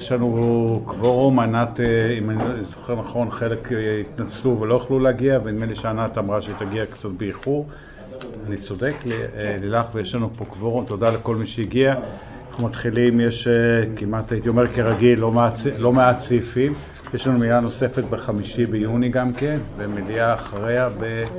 יש לנו קוורום, ענת, אם אני זוכר נכון, חלק התנצלו ולא יכלו להגיע, ונדמה לי שענת אמרה שתגיע קצת באיחור. אני צודק, לילך, ויש לנו פה קוורום, תודה לכל מי שהגיע. אנחנו מתחילים, יש כמעט, הייתי אומר כרגיל, לא מעט סעיפים. יש לנו מליאה נוספת ב5 ביוני גם כן, ומליאה אחריה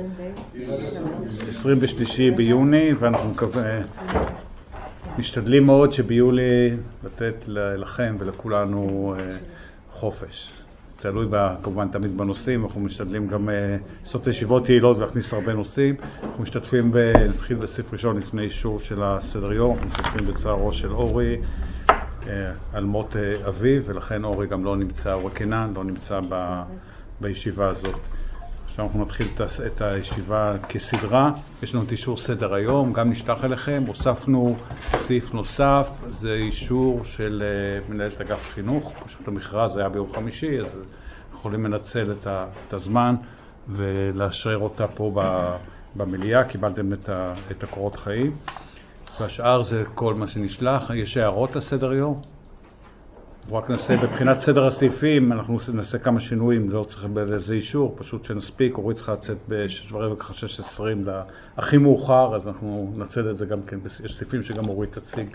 ב-23 ביוני, ואנחנו משתדלים מאוד שביולי לתת לכם ולכולנו חופש. תלוי כמובן תמיד בנושאים, אנחנו משתדלים גם לעשות ישיבות יעילות ולהכניס הרבה נושאים. אנחנו משתתפים נתחיל בסעיף ראשון לפני אישור של הסדר יום, אנחנו משתתפים בצערו של אורי על מות אביו, ולכן אורי גם לא נמצא, אורי קינן לא נמצא בישיבה הזאת. עכשיו אנחנו נתחיל את הישיבה כסדרה. יש לנו את אישור סדר היום, גם נשלח אליכם. הוספנו סעיף נוסף, זה אישור של מנהלת אגף חינוך. פשוט המכרז היה ביום חמישי, אז יכולים לנצל את הזמן ולאשרר אותה פה במליאה. קיבלתם את הקורות חיים. והשאר זה כל מה שנשלח. יש הערות לסדר יום? רק נעשה, בבחינת סדר הסעיפים, אנחנו נעשה כמה שינויים, לא צריך באיזה אישור, פשוט שנספיק, אורית צריכה לצאת ב6:16 הכי מאוחר, אז אנחנו נצא את זה גם כן, יש סעיפים שגם אורית תציג,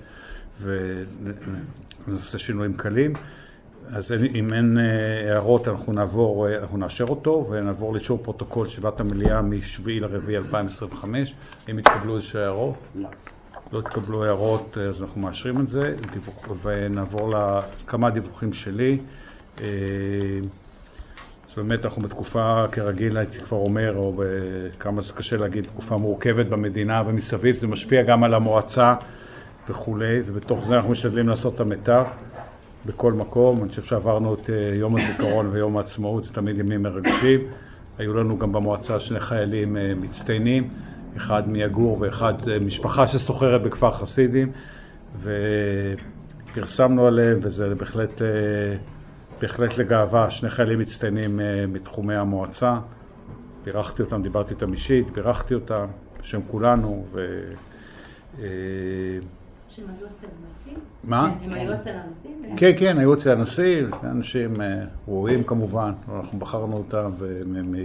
ונעשה שינויים קלים. אז אם אין הערות, אנחנו נאשר אותו, ונעבור לאישור פרוטוקול ישיבת המליאה מ7/4/2025. אם יתקבלו איזושהי הערות? לא התקבלו הערות, אז אנחנו מאשרים את זה, ונעבור לכמה דיווחים שלי. אז באמת אנחנו בתקופה, כרגיל הייתי כבר אומר, או כמה זה קשה להגיד, תקופה מורכבת במדינה ומסביב, זה משפיע גם על המועצה וכו', ובתוך זה אנחנו משתדלים לעשות את המיטב בכל מקום. אני חושב שעברנו את יום הזיכרון ויום העצמאות, זה תמיד ימים מרגשים. היו לנו גם במועצה 2 חיילים מצטיינים, אחד מיגור ואחד משפחה שסוחרת בכפר חסידים, ופרסמנו עליהם, וזה בהחלט לגאווה. 2 חיילים מצטיינים מתחומי המועצה, בירכתי אותם, דיברתי איתם אישית, בירכתי אותם בשם כולנו. שהם היו אצל הנשיא? מה? הם היו אצל הנשיא? כן, כן, היו אצל הנשיא, אנשים ראויים כמובן, אנחנו בחרנו אותם, והם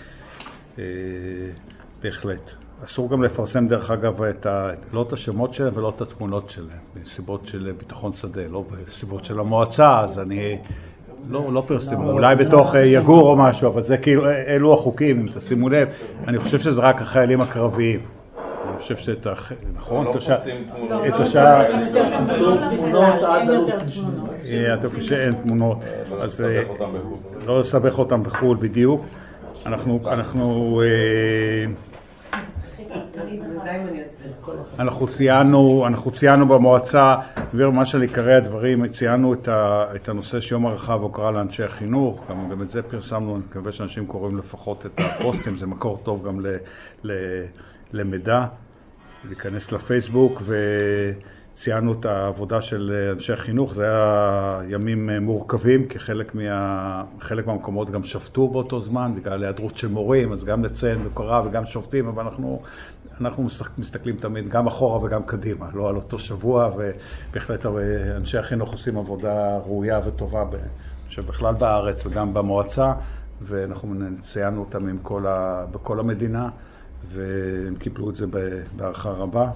בהחלט. אסור גם לפרסם דרך אגב לא את השמות שלהם ולא את התמונות שלהם, בסיבות של ביטחון שדה, לא בסיבות של המועצה, אז אני לא פרסם, אולי בתוך יגור או משהו, אבל זה כאילו, אלו החוקים, אם תשימו לב. אני חושב שזה רק החיילים הקרביים. אני חושב שאת נכון? את השעה... אסור תמונות עד אלוף שאין תמונות, אז לא לסבך אותם בחו"ל בדיוק. אנחנו ציינו במועצה, ומה של עיקרי הדברים, ציינו את הנושא שיום הרחב הוקרה לאנשי החינוך, גם את זה פרסמנו. אני מקווה שאנשים קוראים לפחות את הפוסטים, זה מקור טוב גם למידע, להיכנס לפייסבוק, וציינו את העבודה של אנשי החינוך. זה היה ימים מורכבים, כי חלק מהמקומות גם שפטו באותו זמן, בגלל היעדרות של מורים, אז גם לציין הוקרה וגם שופטים, אבל אנחנו מסתכלים תמיד גם אחורה וגם קדימה, לא על אותו שבוע, ובהחלט אנשי החינוך עושים עבודה ראויה וטובה שבכלל בארץ וגם במועצה, ואנחנו ציינו אותם בכל המדינה, והם קיבלו את זה בהערכה רבה.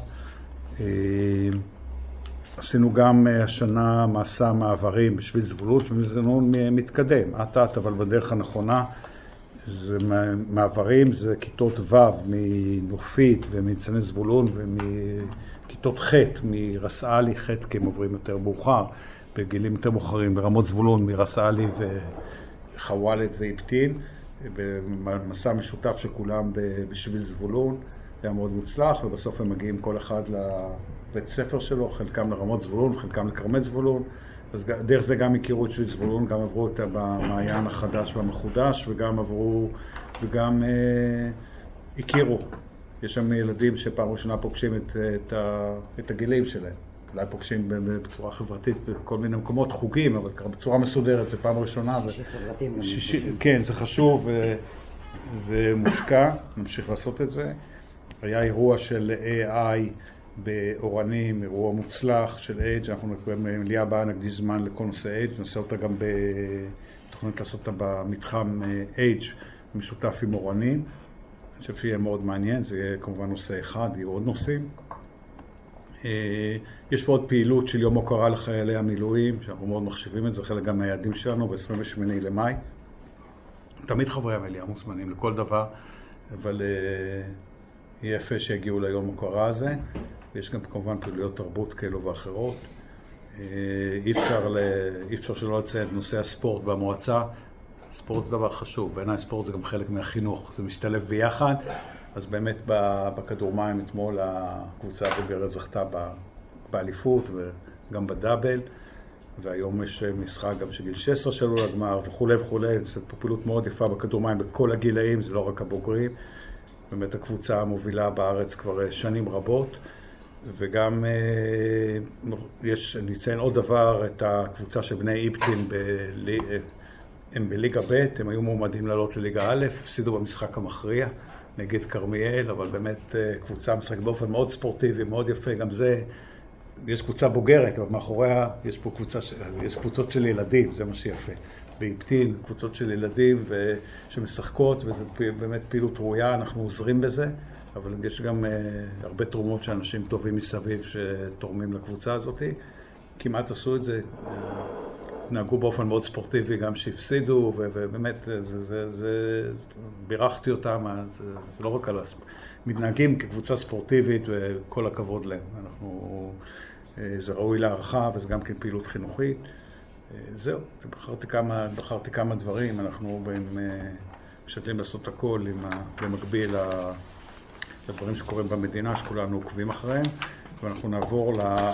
עשינו גם השנה מסע מעברים בשביל זבולון, שביל זבולון מתקדם, אבל בדרך הנכונה. זה מעברים, זה כיתות ו' מנופית ומצני זבולון, ומכיתות ח' מרסאלי, ח' כי הם עוברים יותר מאוחר, בגילים יותר מאוחרים, ברמות זבולון מרסאלי וחוואלת ואיבטין, במסע משותף שכולם בשביל זבולון. היה מאוד מוצלח, ובסוף הם מגיעים כל אחד לבית ספר שלו, חלקם לרמות זבולון, חלקם לקרמת זבולון. אז דרך זה גם הכירו את שביל זבולון, גם עברו אותה במעיין החדש והמחודש, וגם הכירו. יש שם ילדים שפעם ראשונה פוגשים את הגילים שלהם. אולי פוגשים בצורה חברתית בכל מיני מקומות, חוגים, אבל בצורה מסודרת, זה פעם ראשונה. כן, זה חשוב, וזה מושקע, נמשיך לעשות את זה. היה אירוע של AI באורנים, אירוע מוצלח של אייג'. אנחנו במליאה הבאה נקדיש זמן לכל נושא אייג', נעשה אותה גם בתוכנית לעשות אותה במתחם אייג' משותף עם אורנים. אני חושב שיהיה מאוד מעניין, זה יהיה כמובן נושא אחד, יהיו עוד נושאים. יש פה עוד פעילות של יום הוקרה לחיילי המילואים, שאנחנו מאוד מחשיבים את זה, חלק גם מהיעדים שלנו ב-28 למאי. תמיד חברי המליאה מוזמנים לכל דבר, אבל יהיה יפה שיגיעו ליום הוקרה הזה. יש גם כמובן פעילויות תרבות כאלו ואחרות. אי אפשר שלא לציין את נושא הספורט במועצה. ספורט זה דבר חשוב, בעיניי ספורט זה גם חלק מהחינוך, זה משתלב ביחד. אז באמת בכדורמים אתמול הקבוצה הבוגרת זכתה באליפות וגם בדאבל, והיום יש משחק גם שגיל 16 שלו לגמר וכו' וכו'. זו פעילות מאוד יפה בכדורמים בכל הגילאים, זה לא רק הבוגרים. באמת הקבוצה המובילה בארץ כבר שנים רבות, וגם אני אציין עוד דבר, את הקבוצה של בני איבטין הם בליגה ב', הם היו מועמדים לעלות לליגה א', הפסידו במשחק המכריע נגד קרמיאל, אבל באמת קבוצה משחק באופן מאוד ספורטיבי, מאוד יפה. גם זה, יש קבוצה בוגרת, אבל מאחוריה יש פה יש קבוצות של ילדים, זה מה שיפה. באיבטין, קבוצות של ילדים שמשחקות, וזה באמת פעילות ראויה, אנחנו עוזרים בזה, אבל יש גם הרבה תרומות שאנשים טובים מסביב שתורמים לקבוצה הזאת. כמעט עשו את זה, נהגו באופן מאוד ספורטיבי, גם שהפסידו, ובאמת בירכתי אותם, זה לא רק על מתנהגים כקבוצה ספורטיבית, וכל הכבוד להם. זה ראוי להערכה, וזה גם כן פעילות חינוכית. זהו, בחרתי כמה דברים, אנחנו משתדלים לעשות הכל במקביל לדברים שקורים במדינה, שכולנו עוקבים אחריהם, ואנחנו נעבור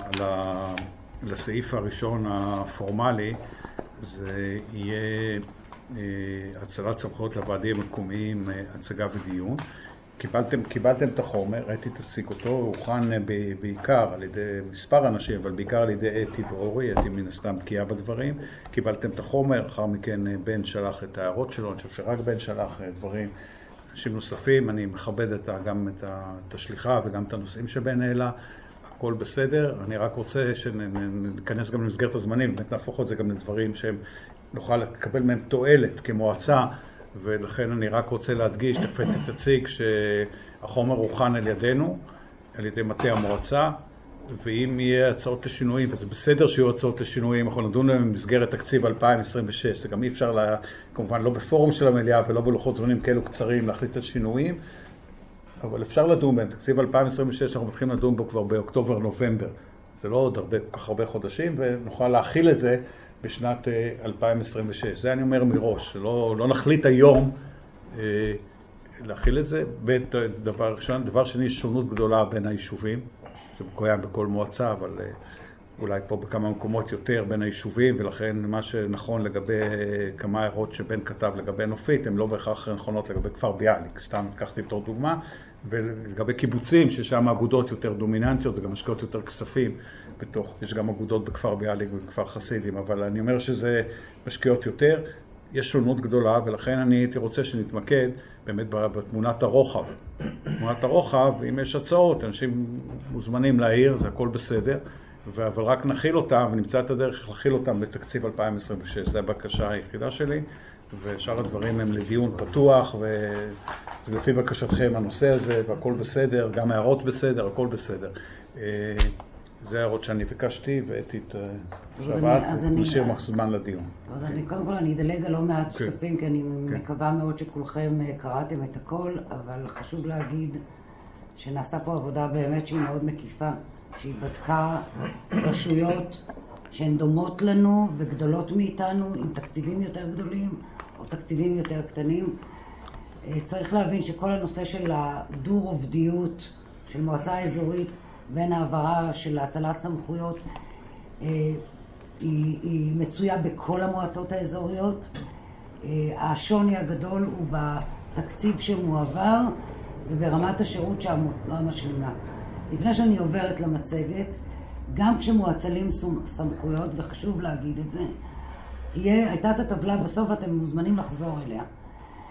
לסעיף הראשון הפורמלי. זה יהיה הצלת סמכויות לוועדים המקומיים, הצגה ודיון. קיבלתם את החומר, ראיתי תציג אותו, הוא הוכן בעיקר על ידי מספר אנשים, אבל בעיקר על ידי אתי ואורי, אתי מן הסתם בקיאה בדברים. קיבלתם את החומר, אחר מכן בן שלח את ההערות שלו, אני חושב שרק בן שלח דברים, אנשים נוספים. אני מכבד גם את השליחה וגם את הנושאים שבן העלה, הכל בסדר. אני רק רוצה שניכנס גם למסגרת הזמנים, באמת נהפוך את זה גם לדברים שהם נוכל לקבל מהם תועלת כמועצה, ולכן אני רק רוצה להדגיש, תכף תציג, שהחומר הוכן על ידינו, על ידי מטה המועצה, ואם יהיה הצעות לשינויים, וזה בסדר שיהיו הצעות לשינויים, אנחנו נדון להם במסגרת תקציב 2026, זה גם אי אפשר, כמובן לא בפורום של המליאה ולא בלוחות זמנים כאלו קצרים להחליט על שינויים, אבל אפשר לדון בהם. תקציב 2026 אנחנו מתחילים לדון בו כבר באוקטובר-נובמבר, זה לא עוד כל כך הרבה חודשים, ונוכל להכיל את זה בשנת 2026. זה אני אומר מראש, לא נחליט היום להכיל את זה. דבר שני, יש שונות גדולה בין היישובים, זה קיים בכל מועצה, אבל אולי פה בכמה מקומות יותר בין היישובים, ולכן מה שנכון לגבי כמה הערות שבן כתב לגבי נופית, הן לא בהכרח נכונות לגבי כפר ביאליק, סתם לקחתי בתור דוגמה, ולגבי קיבוצים, ששם אגודות יותר דומיננטיות, וגם משקיעות יותר כספים יש גם אגודות בכפר ביאליק ובכפר חסידים, אבל אני אומר שזה משקיעות יותר, יש שונות גדולה, ולכן אני הייתי רוצה שנתמקד באמת בתמונת הרוחב. תמונת הרוחב, אם יש הצעות, אנשים מוזמנים להעיר, זה הכל בסדר, אבל רק נכיל אותם ונמצא את הדרך להכיל אותם בתקציב 2026. זו הבקשה היחידה שלי, ושאר הדברים הם לדיון פתוח, ולפי בקשתכם הנושא הזה, והכל בסדר, גם הערות בסדר, הכל בסדר. זה הערות שאני ביקשתי, ואתי את שבעת, נשאיר זמן לדיון. אז קודם כל אני אדלג על לא מעט שקפים, כי אני מקווה מאוד שכולכם קראתם את הכל, אבל חשוב להגיד שנעשתה פה עבודה באמת שהיא מאוד מקיפה, שהיא בדקה רשויות שהן דומות לנו וגדולות מאיתנו, עם תקציבים יותר גדולים או תקציבים יותר קטנים. צריך להבין שכל הנושא של הדו-רובדיות של מועצה אזורית בין העברה של הצלת סמכויות היא מצויה בכל המועצות האזוריות. השוני הגדול הוא בתקציב שמועבר וברמת השירות שהמועצה משלימה. לפני שאני עוברת למצגת, גם כשמועצלים סמכויות, וחשוב להגיד את זה, הייתה את הטבלה בסוף, אתם מוזמנים לחזור אליה.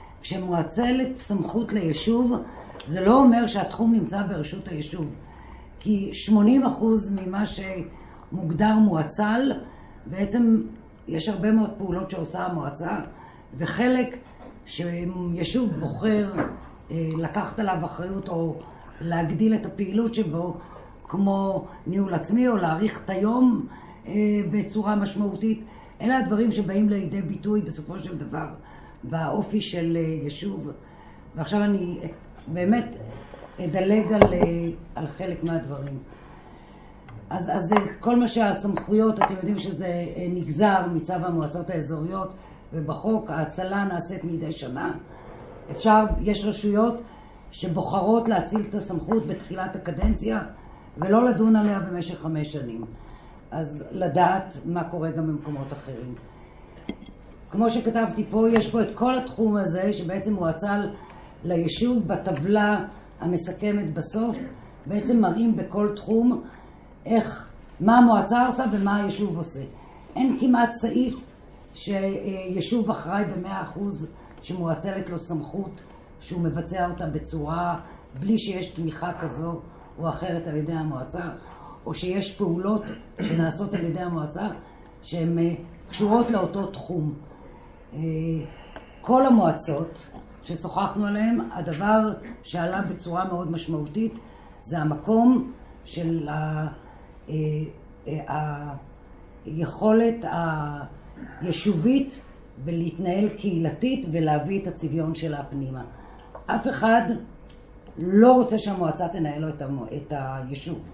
כשמועצלת סמכות ליישוב, זה לא אומר שהתחום נמצא ברשות היישוב. כי 80% ממה שמוגדר מועצל, בעצם יש הרבה מאוד פעולות שעושה המועצה, וחלק שישוב בוחר לקחת עליו אחריות או להגדיל את הפעילות שבו, כמו ניהול עצמי או להאריך את היום בצורה משמעותית, אלה הדברים שבאים לידי ביטוי בסופו של דבר באופי של ישוב. ועכשיו אני באמת אדלג על חלק מהדברים. אז כל מה שהסמכויות, אתם יודעים שזה נגזר מצו המועצות האזוריות, ובחוק ההצלה נעשית מדי שנה. יש רשויות שבוחרות להציל את הסמכות בתחילת הקדנציה, ולא לדון עליה במשך 5 שנים. אז לדעת מה קורה גם במקומות אחרים. כמו שכתבתי פה, יש פה את כל התחום הזה, שבעצם מועצל ליישוב בטבלה המסכמת בסוף, בעצם מראים בכל תחום מה המועצה עושה ומה היישוב עושה. אין כמעט סעיף שיישוב אחראי ב100% שמועצלת לו סמכות, שהוא מבצע אותה בצורה בלי שיש תמיכה כזו או אחרת על ידי המועצה, או שיש פעולות שנעשות על ידי המועצה שהן קשורות לאותו תחום. כל המועצות ששוחחנו עליהן, הדבר שעלה בצורה מאוד משמעותית זה המקום של היכולת היישובית ולהתנהל קהילתית ולהביא את הצביון שלה פנימה. אף אחד לא רוצה שהמועצה תנהל לו את היישוב.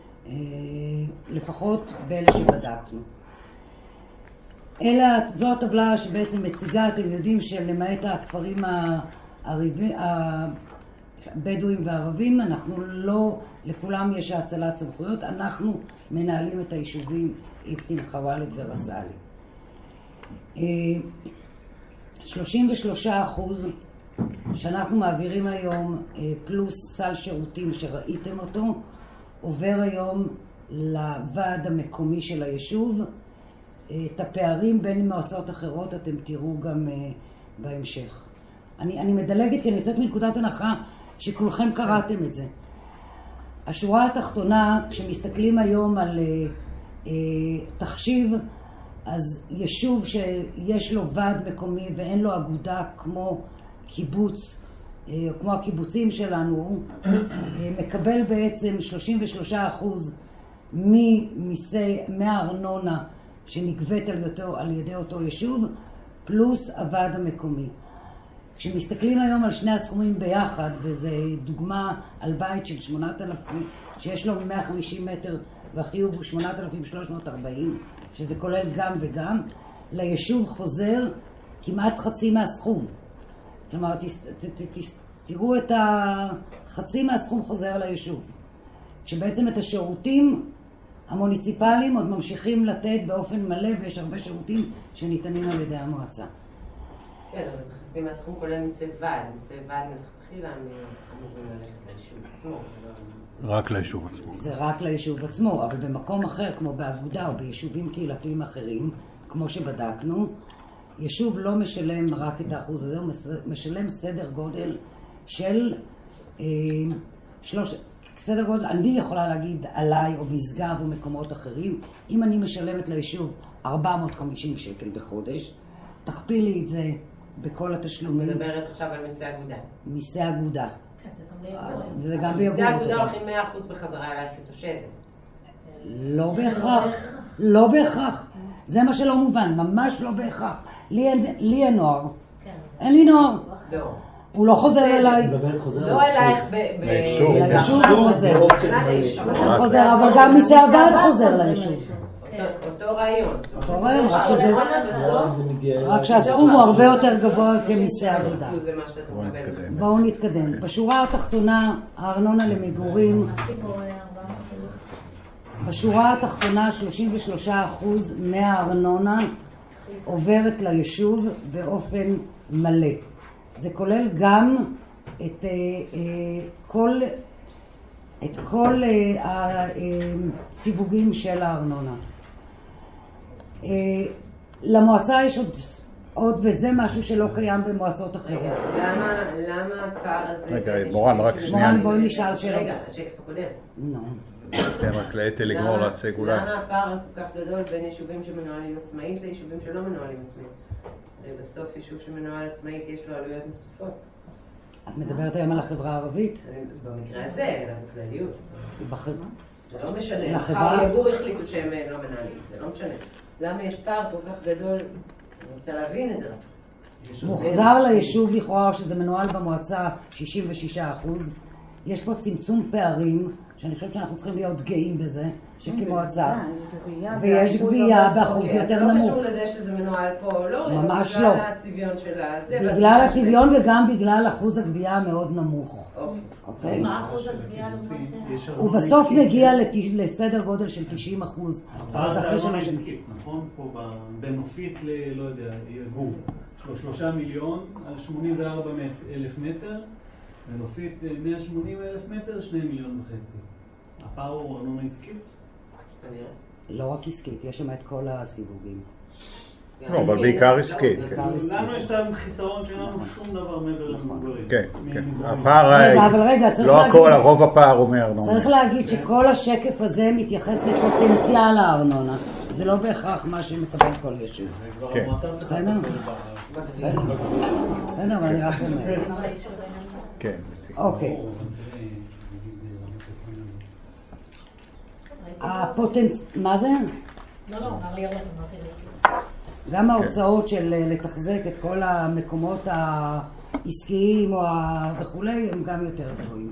לפחות באלה שבדקנו. זו הטבלה שבעצם מציגה, אתם יודעים שלמעט הכפרים הבדואים והערבים, אנחנו לא, לכולם יש הצלת סמכויות, אנחנו מנהלים את היישובים איבטין, חוואלד ורסאלי. 33% שאנחנו מעבירים היום, פלוס סל שירותים שראיתם אותו, עובר היום לוועד המקומי של היישוב. את הפערים בין מועצות אחרות אתם תראו גם בהמשך. אני מדלגת כי אני יוצאת מנקודת הנחה שכולכם קראתם את זה. השורה התחתונה, כשמסתכלים היום על תחשיב, אז יישוב שיש לו ועד מקומי ואין לו אגודה כמו קיבוץ, כמו הקיבוצים שלנו, מקבל בעצם 33% מהארנונה שנגבית על ידי אותו יישוב, פלוס הוועד המקומי. כשמסתכלים היום על שני הסכומים ביחד, וזה דוגמה על בית של 8,000, שיש לו 150 מטר והחיוב הוא 8,340, שזה כולל גם וגם, ליישוב חוזר כמעט חצי מהסכום. כלומר, תראו את חצי מהסכום חוזר ליישוב. כשבעצם את השירותים המוניציפליים עוד ממשיכים לתת באופן מלא, ויש הרבה שירותים שניתנים על ידי המועצה. כן, אבל חצי מהסכום כולל מסי ועד. מסי ועד מלכתחילה אמורים ללכת ליישוב עצמו. רק ליישוב עצמו. זה רק ליישוב עצמו, אבל במקום אחר, כמו באגודה או ביישובים קהילתיים אחרים, כמו שבדקנו, יישוב לא משלם רק את האחוז הזה, הוא משלם סדר גודל של סדר גודל, אני יכולה להגיד עליי או משגב או מקומות אחרים, אם אני משלמת ליישוב 450 שקל בחודש, תכפילי את זה בכל התשלומים. מדברת עכשיו על מיסי אגודה. מיסי אגודה. זה גם ביוגורט. מיסי אגודה הולכים 100% בחזרה אלייך כתושבת. לא בהכרח. לא בהכרח. זה מה שלא מובן, ממש לא בהכרח. לי אין נוער. אין לי נוער. לא. הוא לא חוזר אליי. לא אלייך ליישוב הוא חוזר. אבל גם מיסי הוועד חוזר ליישוב. אותו רעיון. אותו רעיון, רק שהסכום הוא הרבה יותר גבוה כמיסי עבודה. בואו נתקדם. בשורה התחתונה, הארנונה למגורים, בשורה התחתונה 33% מהארנונה עוברת ליישוב באופן מלא. זה כולל גם את כל הסיווגים של הארנונה. למועצה יש עוד עוד, וזה משהו שלא קיים במועצות אחרות. למה הפער הזה... רגע, מורן, רק שנייה. מורן, בואי נשאל שאלה. רגע, השקף הקודם. נו. כן, רק לאתי לגמור להציג אולי. למה הפער כל כך גדול בין יישובים שמנוהלים עצמאית ליישובים שלא מנוהלים עצמאית? הרי בסוף יישוב שמנוהל עצמאית יש לו עלויות נוספות. את מדברת היום על החברה הערבית? במקרה הזה, אלא בכלליות. זה לא משנה. לחברה... יגור החליטו שהם לא מנהלים, זה לא משנה. למה יש פער כל כך גדול? אני רוצה להבין את זה. מוחזר ליישוב לכאורה שזה מנוהל במועצה 66%. יש פה צמצום פערים, שאני חושבת שאנחנו צריכים להיות גאים בזה, שכמועצה, ויש גבייה באחוז יותר נמוך. זה לא קשור לזה שזה מנוהל פה, לא? ממש לא. בגלל הצביון שלה. בגלל הצביון וגם בגלל אחוז הגבייה המאוד נמוך. אוקיי? מה אחוז הגבייה? הוא בסוף מגיע לסדר גודל של 90%. אז אחרי שנה עסקית, נכון? פה בנופית לא יודע, יגור. 3 מיליון על 84,000 מטר. ונופית 180,000 מטר, 2.5 מיליון. הפער הוא ארנונה עסקית? לא רק עסקית, יש שם את כל הסיווגים. לא, אבל בעיקר עסקית. לנו יש את החיסרון שאין לנו שום דבר מעבר למגורים. כן, כן. הפער, אבל רגע, צריך לא להגיד... הכל, הרוב הפער הוא מארנונה. צריך להגיד שכל השקף הזה מתייחס לפוטנציאל הארנונה. זה לא בהכרח מה שמקבל כל יישוב. כן. בסדר? בסדר, אבל אני רק אומרת. כן. אוקיי. מה זה? לא, אמר לי ירד, אמרתי לי. גם ההוצאות של לתחזק את כל המקומות העסקיים וכולי הם גם יותר גבוהים.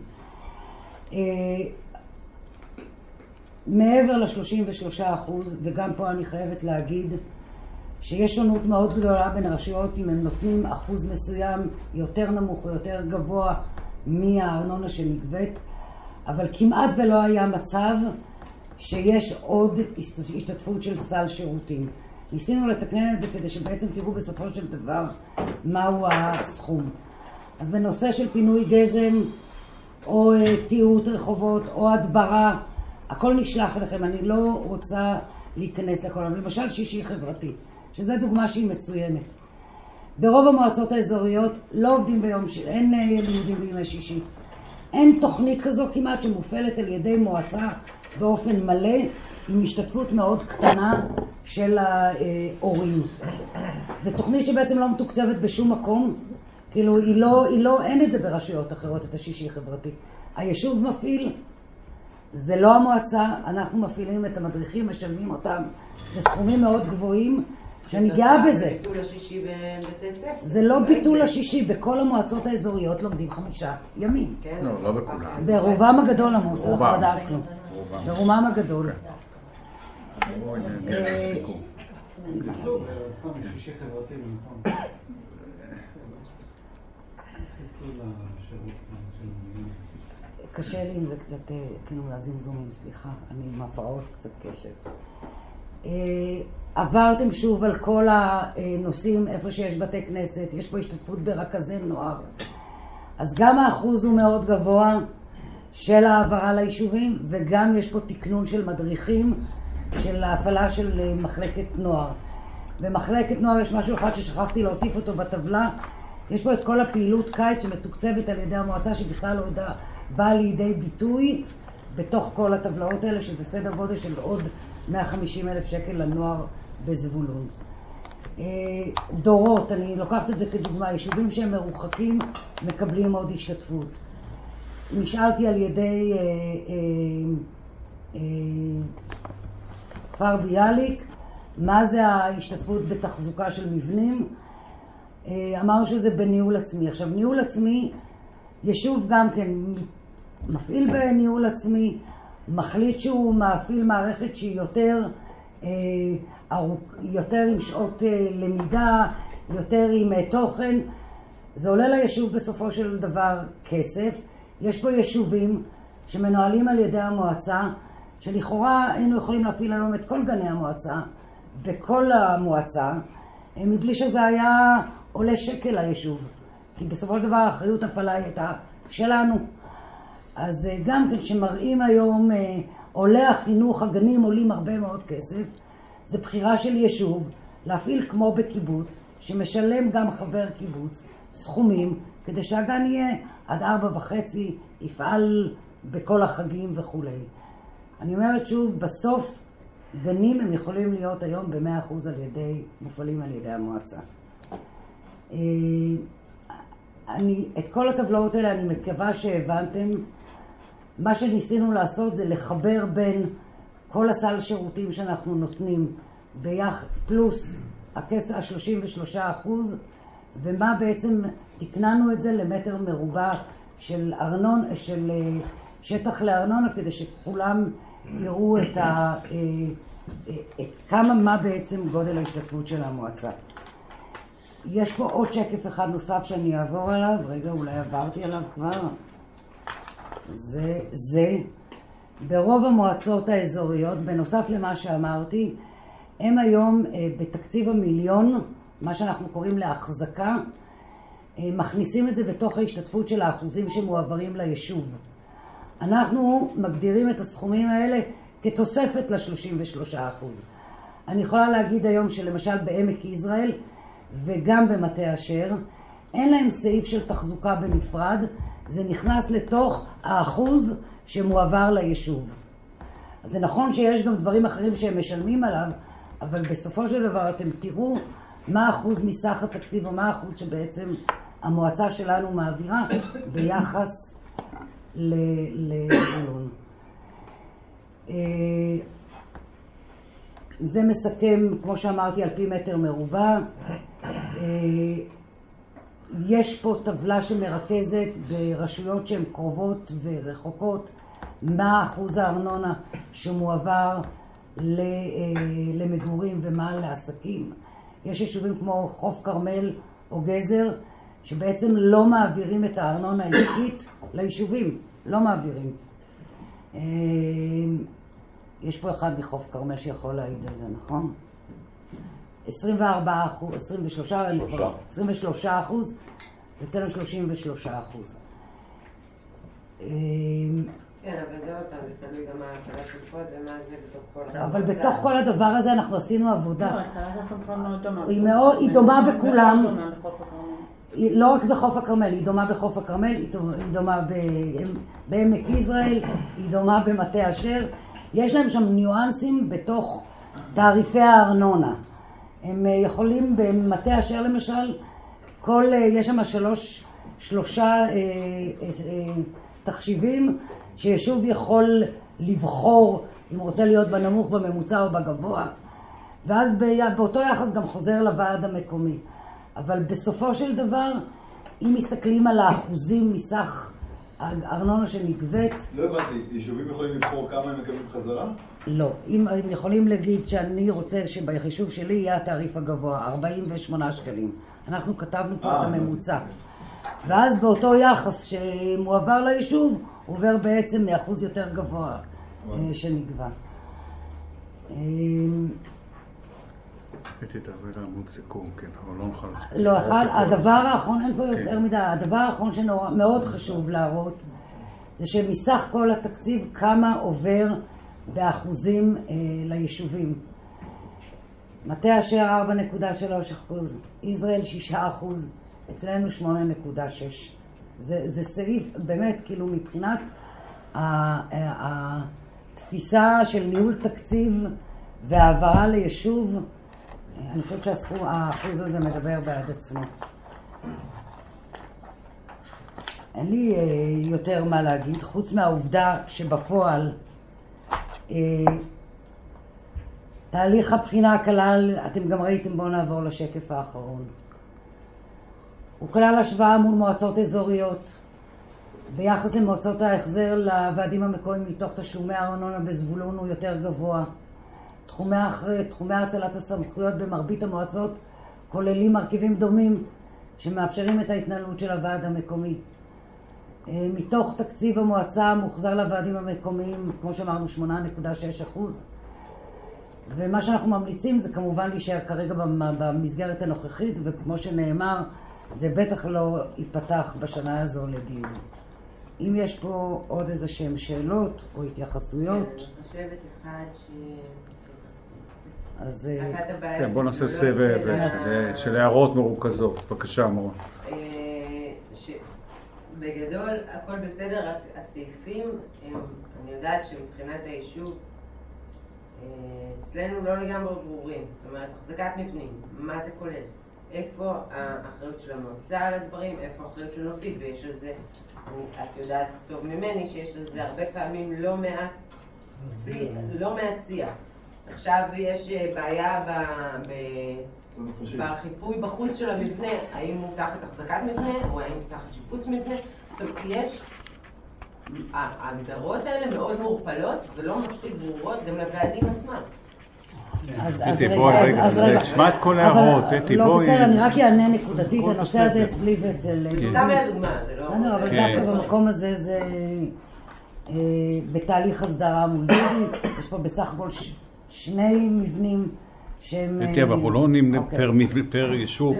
מעבר ל-33%, וגם פה אני חייבת להגיד שיש שונות מאוד גדולה בין הרשויות אם הם נותנים אחוז מסוים יותר נמוך או יותר גבוה מהארנונה שנגבית, אבל כמעט ולא היה מצב שיש עוד השתתפות של סל שירותים. ניסינו לתקנן את זה כדי שבעצם תראו בסופו של דבר מהו הסכום. אז בנושא של פינוי גזם או תיעוד רחובות או הדברה, הכל נשלח אליכם. אני לא רוצה להיכנס לכל, אבל למשל שישי חברתי, שזו דוגמה שהיא מצוינת. ברוב המועצות האזוריות לא עובדים ביום, אין לימודים בימי שישי. אין תוכנית כזו כמעט שמופעלת על ידי מועצה באופן מלא, עם השתתפות מאוד קטנה של ההורים. זו תוכנית שבעצם לא מתוקצבת בשום מקום, כאילו אין את זה ברשויות אחרות, את השישי חברתי. היישוב מפעיל, זה לא המועצה, אנחנו מפעילים את המדריכים, משלמים אותם, זה סכומים מאוד גבוהים, שאני גאה בזה. ביטול השישי בבתי ספר? זה לא ביטול השישי, בכל המועצות האזוריות לומדים 5 ימים. לא, לא בכולם. ברובם הגדול עמוס, אנחנו לדעת כלום. ברובם הגדול. שישי חברתי, נכון. קשה לי אם זה קצת, כאילו, לזמזומים, סליחה, אני עם הפרעות קצת קשב. עברתם שוב על כל הנושאים, איפה שיש בתי כנסת, יש פה השתתפות ברכזי נוער. אז גם האחוז הוא מאוד גבוה של העברה ליישובים, וגם יש פה תקנון של מדריכים של ההפעלה של מחלקת נוער. במחלקת נוער יש משהו אחד ששכחתי להוסיף אותו בטבלה, יש פה את כל הפעילות קיץ שמתוקצבת על ידי המועצה, שבכלל לא יודע, באה לידי ביטוי בתוך כל הטבלאות האלה, שזה סדר גודל של עוד 150,000 שקל לנוער בזבולון. דורות, אני לוקחת את זה כדוגמה, יישובים שהם מרוחקים מקבלים עוד השתתפות. נשאלתי על ידי כפר ביאליק, מה זה ההשתתפות בתחזוקה של מבנים? אמרנו שזה בניהול עצמי. עכשיו, ניהול עצמי, יישוב גם כן מפעיל בניהול עצמי, מחליט שהוא מפעיל מערכת שהיא יותר עם שעות למידה, יותר עם תוכן. זה עולה ליישוב בסופו של דבר כסף. יש פה יישובים שמנוהלים על ידי המועצה, שלכאורה היינו יכולים להפעיל היום את כל גני המועצה, בכל המועצה, מבלי שזה היה עולה שקל ליישוב. כי בסופו של דבר האחריות הפעלה הייתה שלנו. אז גם כן שמראים היום עולה החינוך, הגנים עולים הרבה מאוד כסף, זה בחירה של יישוב להפעיל כמו בקיבוץ שמשלם גם חבר קיבוץ סכומים כדי שהגן יהיה עד 4:30, יפעל בכל החגים וכו'. אני אומרת שוב, בסוף גנים הם יכולים להיות היום ב100% מופעלים על ידי המועצה. את כל הטבלאות האלה אני מקווה שהבנתם. מה שניסינו לעשות זה לחבר בין כל הסל שירותים שאנחנו נותנים פלוס ה-33%, ומה בעצם תקננו את זה למטר מרובע של שטח לארנונה, כדי שכולם יראו מה בעצם גודל ההשתתפות של המועצה. יש פה עוד שקף אחד נוסף שאני אעבור עליו. רגע, אולי עברתי עליו כבר. זה ברוב המועצות האזוריות, בנוסף למה שאמרתי, הם היום בתקציב המיליון, מה שאנחנו קוראים להחזקה, מכניסים את זה בתוך ההשתתפות של האחוזים שמועברים ליישוב. אנחנו מגדירים את הסכומים האלה כתוספת ל-33%. אני יכולה להגיד היום שלמשל בעמק יזרעאל וגם במטה אשר, אין להם סעיף של תחזוקה בנפרד, זה נכנס לתוך האחוז שמועבר ליישוב. אז זה נכון שיש גם דברים אחרים שהם משלמים עליו, אבל בסופו של דבר אתם תראו מה האחוז מסך התקציב, או מה האחוז שבעצם המועצה שלנו מעבירה ביחס לאלון. זה מסכם, כמו שאמרתי, על פי מטר מרובע. יש פה טבלה שמרכזת ברשויות שהן קרובות ורחוקות, מה אחוז הארנונה שמועבר למגורים ומה לעסקים. יש יישובים כמו חוף כרמל או גזר, שבעצם לא מעבירים את הארנונה העסקית ליישובים, לא מעבירים. יש פה אחד מחוף כרמל שיכול להעיד על זה, נכון? 23%, אצלנו 33%. כן, אבל זה אותה, זה תלוי גם מה ההצלה של קוד ומה זה בתוך כל הדבר. אבל בתוך כל הדבר הזה אנחנו עשינו עבודה. לא, הצלת הסמכון מאוד דומה. היא דומה בכולם. לא רק בחוף הכרמל, היא דומה בחוף הכרמל, היא דומה בעמק יזרעאל, היא דומה במטה אשר. יש להם שם ניואנסים בתוך תעריפי הארנונה. הם יכולים במטה אשר למשל, יש שם שלושה תחשיבים שישוב יכול לבחור אם רוצה להיות בנמוך, בממוצע או בגבוה, ואז באותו יחס גם חוזר לוועד המקומי. אבל בסופו של דבר, אם מסתכלים על האחוזים מסך הארנונה שנגבית... לא הבנתי, יישובים יכולים לבחור כמה הם מקבלים חזרה? לא. אם הם יכולים להגיד שאני רוצה שבחישוב שלי יהיה התעריף הגבוה, 48 שקלים. אנחנו כתבנו פה את הממוצע. ואז באותו יחס שמועבר ליישוב, עובר בעצם מאחוז יותר גבוה שנגבה. רגע עמוד סיכום, כן, אבל לא נוכל לספור. לא, הדבר האחרון, אין פה יותר מדי, הדבר האחרון שמאוד חשוב להראות, זה שמסך כל התקציב כמה עובר באחוזים ליישובים. מטה אשר 4.3%, יזרעאל 6%, אצלנו 8.6%. זה סעיף באמת, כאילו מבחינת התפיסה של ניהול תקציב והעברה ליישוב, אני חושבת שהאחוז הזה מדבר בעד עצמו. אין לי יותר מה להגיד, חוץ מהעובדה שבפועל תהליך הבחינה כלל, אתם גם ראיתם, בואו נעבור לשקף האחרון. הוא כלל השוואה מול מועצות אזוריות. ביחס למועצות ההחזר לוועדים המקומיים מתוך תשלומי הארנונה בזבולון הוא יותר גבוה. תחומי הצלת הסמכויות במרבית המועצות כוללים מרכיבים דומים שמאפשרים את ההתנהלות של הוועד המקומי. מתוך תקציב המועצה מוחזר לוועדים המקומיים, כמו שאמרנו, 8.6%. ומה שאנחנו ממליצים זה כמובן להישאר כרגע במסגרת הנוכחית, וכמו שנאמר, זה בטח לא ייפתח בשנה הזו לדיון. אם יש פה עוד איזה שהן שאלות או התייחסויות. אני חושבת אחד אז... כן, בואו נעשה סבב של הערות מרוכזות. בבקשה, מורה. בגדול, הכל בסדר, רק הסעיפים, אני יודעת שמבחינת היישוב, אצלנו לא לגמרי ברורים. זאת אומרת, החזקת מבנים, מה זה כולל? איפה האחריות של המועצה על הדברים, איפה האחריות של נופית, ויש על זה, את יודעת טוב ממני, שיש על זה הרבה פעמים לא מעט שיח. עכשיו יש בעיה בחיפוי בחוץ של המבנה, האם הוא תחת החזקת מבנה, או האם הוא תחת שיפוץ מבנה. זאת אומרת, יש, ההגדרות האלה מאוד מעורפלות, ולא מספיק ברורות גם לוועדים עצמם. אז רגע, תשמע את כל ההערות, אתי, בואי. לא, בסדר, אני רק אענה נקודתית, הנושא הזה אצלי ואצל... סתם לדוגמה, זה לא... בסדר, אבל דווקא במקום הזה זה בתהליך הסדרה מול דודי, יש פה בסך הכל שני מבנים שהם... אתי, אבל אנחנו לא עונים פר יישוב.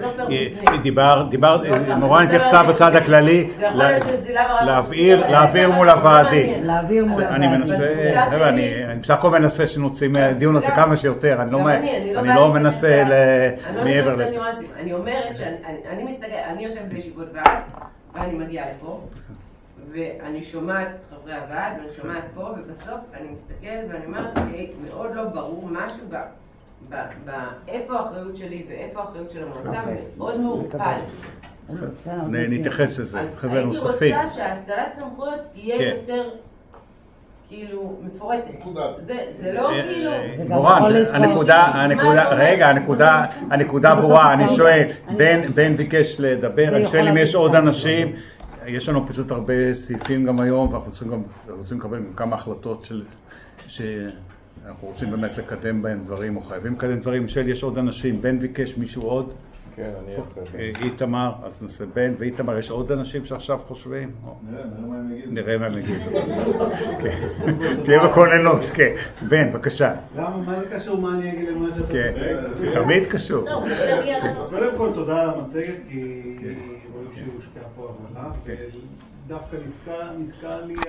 מורן התייחסה בצד הכללי, להעביר מול הוועדים. להעביר מול הוועדים. אני מנסה, אני בסך הכל מנסה שנוציא מהדיון הזה כמה שיותר, אני לא מנסה מעבר לזה. אני אומרת שאני מסתכל, אני יושבת בישיבות ועד, ואני מגיעה לפה, ואני שומעת חברי הוועד, ואני שומעת פה, ובסוף אני מסתכלת ואני אומרת, מאוד לא ברור משהו באיפה האחריות שלי ואיפה האחריות של המועצה, מאוד מעורפל. נתייחס לזה, חבר'ה נוספים. הייתי רוצה שההצלת סמכויות תהיה יותר כאילו מפורטת. זה לא כאילו... מורן, הנקודה ברורה, אני שואל, בן ביקש לדבר, אני שואל אם יש עוד אנשים, יש לנו פשוט הרבה סעיפים גם היום, ואנחנו רוצים לקבל כמה החלטות שאנחנו רוצים באמת לקדם בהם דברים, או חייבים לקדם דברים. שואל, יש עוד אנשים, בן ביקש מישהו עוד? כן, אני אחרי. איתמר, אז נעשה בן, ואיתמר, יש עוד אנשים שעכשיו חושבים? נראה מה הם יגידו. תהיה בכוננות, כן. בן, בבקשה. למה, מה זה קשור? מה אני אגיד למה שאתה כן, תמיד קשור. קודם כל, תודה על המצגת, כי רואים שהושקעה פה עבודה, ודווקא נתקע לי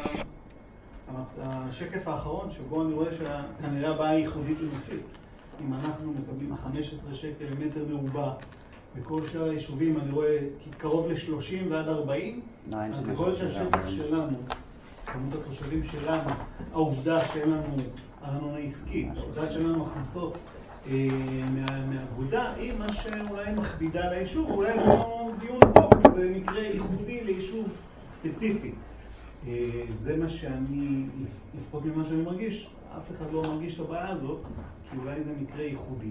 השקף האחרון, שבו אני רואה שכנראה הבעיה היא ייחודית לנופית. אם אנחנו מקבלים 15 שקל למטר מרובע, בכל שאר היישובים אני רואה קרוב ל-30 ועד 40, אז זה כל שהשטח שלנו, כמות התושבים שלנו, העובדה שאין לנו ארנונה עסקית, העובדה שאין לנו הכנסות מהאגודה, היא מה שאולי מכבידה ליישוב, אולי זה לא דיון טוב, זה מקרה ייחודי ליישוב ספציפי. זה מה שאני, לפחות ממה שאני מרגיש, אף אחד לא מרגיש את הבעיה הזאת, כי אולי זה מקרה ייחודי.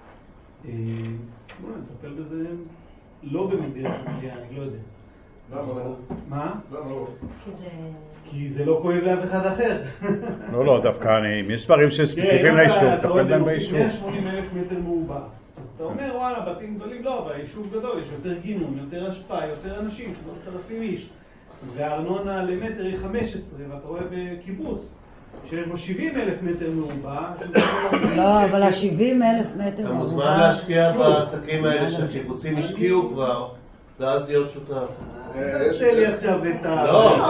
בואו נטפל בזה לא במסגרת המליאה, אני לא יודע. למה לא? מה? למה לא? כי זה לא כואב לאף אחד אחר. לא, דווקא אם יש דברים שספציפיים ליישוב, תטפל בהם ביישוב. 180,000 מטר מרובע. אז אתה אומר, וואלה, בתים גדולים לא, והיישוב גדול, יש יותר גינון, יותר השפעה, יותר אנשים, 3,000 איש. והארנונה למטר היא 15, ואתה רואה בקיבוץ שיש בו 70,000 מטר מרובע. לא, אבל ה-70,000 מטר אתה מרובע... מוזמן להשקיע בעסקים האלה שהקיבוצים השקיעו כבר, ואז להיות שותף. תעשה לי עכשיו את ה...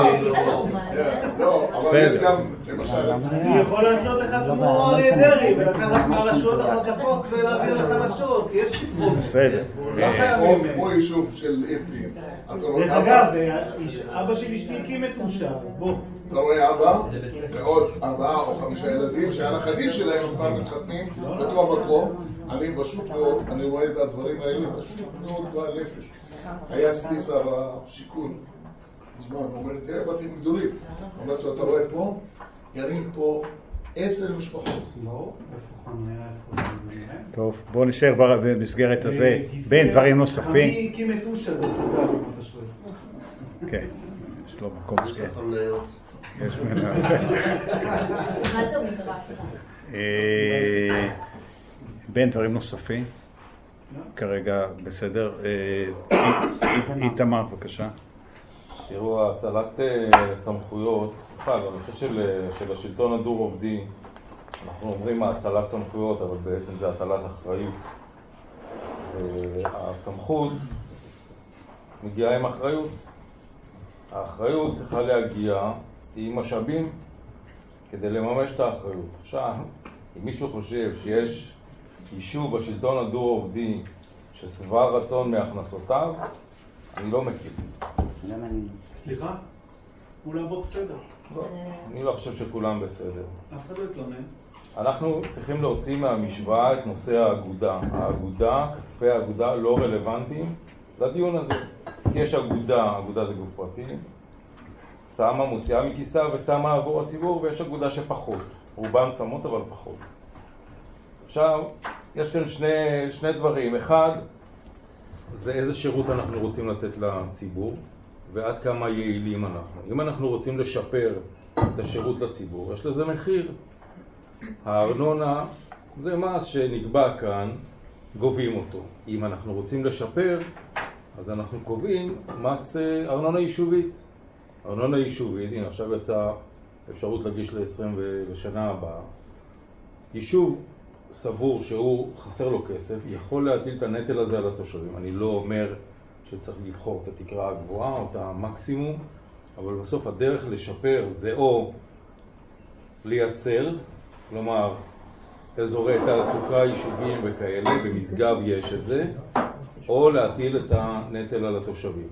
לא, אבל יש גם, למשל... אני יכול לעשות לך כמו אריה דרעי, ולקחת מהרשויות החזקות ולהעביר לחלשות, יש פתרון. בסדר. כמו יישוב של אירפין. דרך אגב, אבא של אשתי הקים את מושב, אז בוא. אתה רואה אבא ועוד 4 או 5 ילדים שהנכדים שלהם כבר מתחתנים בתוך מקום. אני פשוט מאוד, אני רואה את הדברים האלה פשוט מאוד בעל נפש. היה אצלי שר השיכון, זמן, הוא אומר, תראה בתים גדולים. אמרתי לו, אתה רואה פה? גרים פה 10 משפחות. לא, טוב, בואו נשאר במסגרת הזה, בין דברים נוספים. אני הקים את אושה, דרך אגב, אם אתה שואל. כן, יש לו מקום שכן. יש מנה. מה אתה מדרש? בין דברים נוספים. כרגע בסדר. איתמר, בבקשה. תראו, הצלת סמכויות, בכלל, בנושא של השלטון הדו-רובדי, אנחנו אומרים הצלת סמכויות, אבל בעצם זה הטלת אחריות. הסמכות מגיעה עם אחריות. האחריות צריכה להגיע עם משאבים כדי לממש את האחריות. עכשיו, אם מישהו חושב שיש יישוב בשלטון הדו-עובדי ששבע רצון מהכנסותיו, אני לא מכיר. סליחה? כולם בו בסדר. אני לא חושב שכולם בסדר. אף אחד לא יתלונן. אנחנו צריכים להוציא מהמשוואה את נושא האגודה. האגודה, כספי האגודה לא רלוונטיים לדיון הזה. כי יש אגודה, אגודה זה גוף פרטי, שמה, מוציאה מכיסה ושמה עבור הציבור, ויש אגודה שפחות. רובן שמות אבל פחות. עכשיו, יש כאן שני דברים. אחד, זה איזה שירות אנחנו רוצים לתת לציבור, ועד כמה יעילים אנחנו. אם אנחנו רוצים לשפר את השירות לציבור, יש לזה מחיר. הארנונה זה מס שנקבע כאן, גובים אותו. אם אנחנו רוצים לשפר, אז אנחנו קובעים מס ארנונה יישובית. ארנונה יישובית, הנה עכשיו יצאה אפשרות להגיש ל-20 לשנה הבאה. יישוב סבור שהוא חסר לו כסף, יכול להטיל את הנטל הזה על התושבים. אני לא אומר שצריך לבחור את התקרה הגבוהה או את המקסימום, אבל בסוף הדרך לשפר זה או לייצר, כלומר אזורי תעסוקה, יישובים וכאלה, במשגב יש את זה, או להטיל את הנטל על התושבים.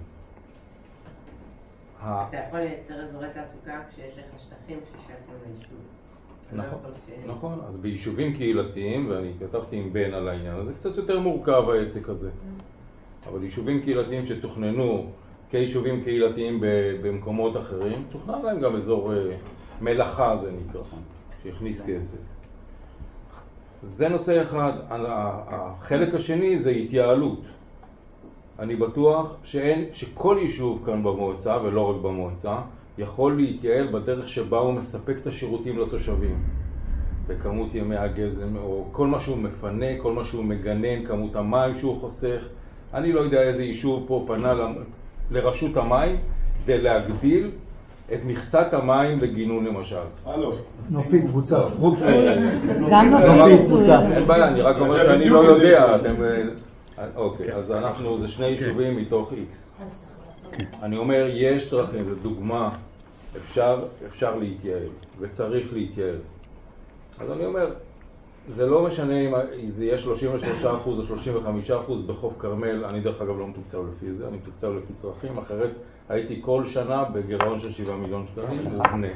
אתה יכול לייצר אזורי תעסוקה כשיש לך שטחים ששאלתם ליישוב. נכון, אז ביישובים קהילתיים, ואני כתבתי עם בן על העניין הזה, קצת יותר מורכב העסק הזה. אבל יישובים קהילתיים שתוכננו כיישובים קהילתיים במקומות אחרים, תוכנן להם גם אזור מלאכה זה נקרא, שיכניס כסף. זה נושא אחד. החלק השני זה התייעלות. אני בטוח שכל יישוב כאן במועצה, ולא רק במועצה, יכול להתייעל בדרך שבה הוא מספק את השירותים לתושבים. בכמות ימי הגזם, או כל מה שהוא מפנה, כל מה שהוא מגנן, כמות המים שהוא חוסך. אני לא יודע איזה יישוב פה פנה לרשות המים כדי להגדיל את מכסת המים לגינון למשל. נופית בוצע. גם נופית עשו את זה. אין בעיה, אני רק אומר שאני לא יודע. אוקיי, אז אנחנו, זה שני יישובים מתוך X. אני אומר, יש דרכים, זו דוגמה, אפשר להתייעל, וצריך להתייעל. אז אני אומר, זה לא משנה אם זה יהיה 33% או 35% בחוף כרמל, אני דרך אגב לא מתוקצב לפי זה, אני מתוקצב לפי צרכים, אחרת הייתי כל שנה בגירעון של 7 מיליון שקלים, מובנה.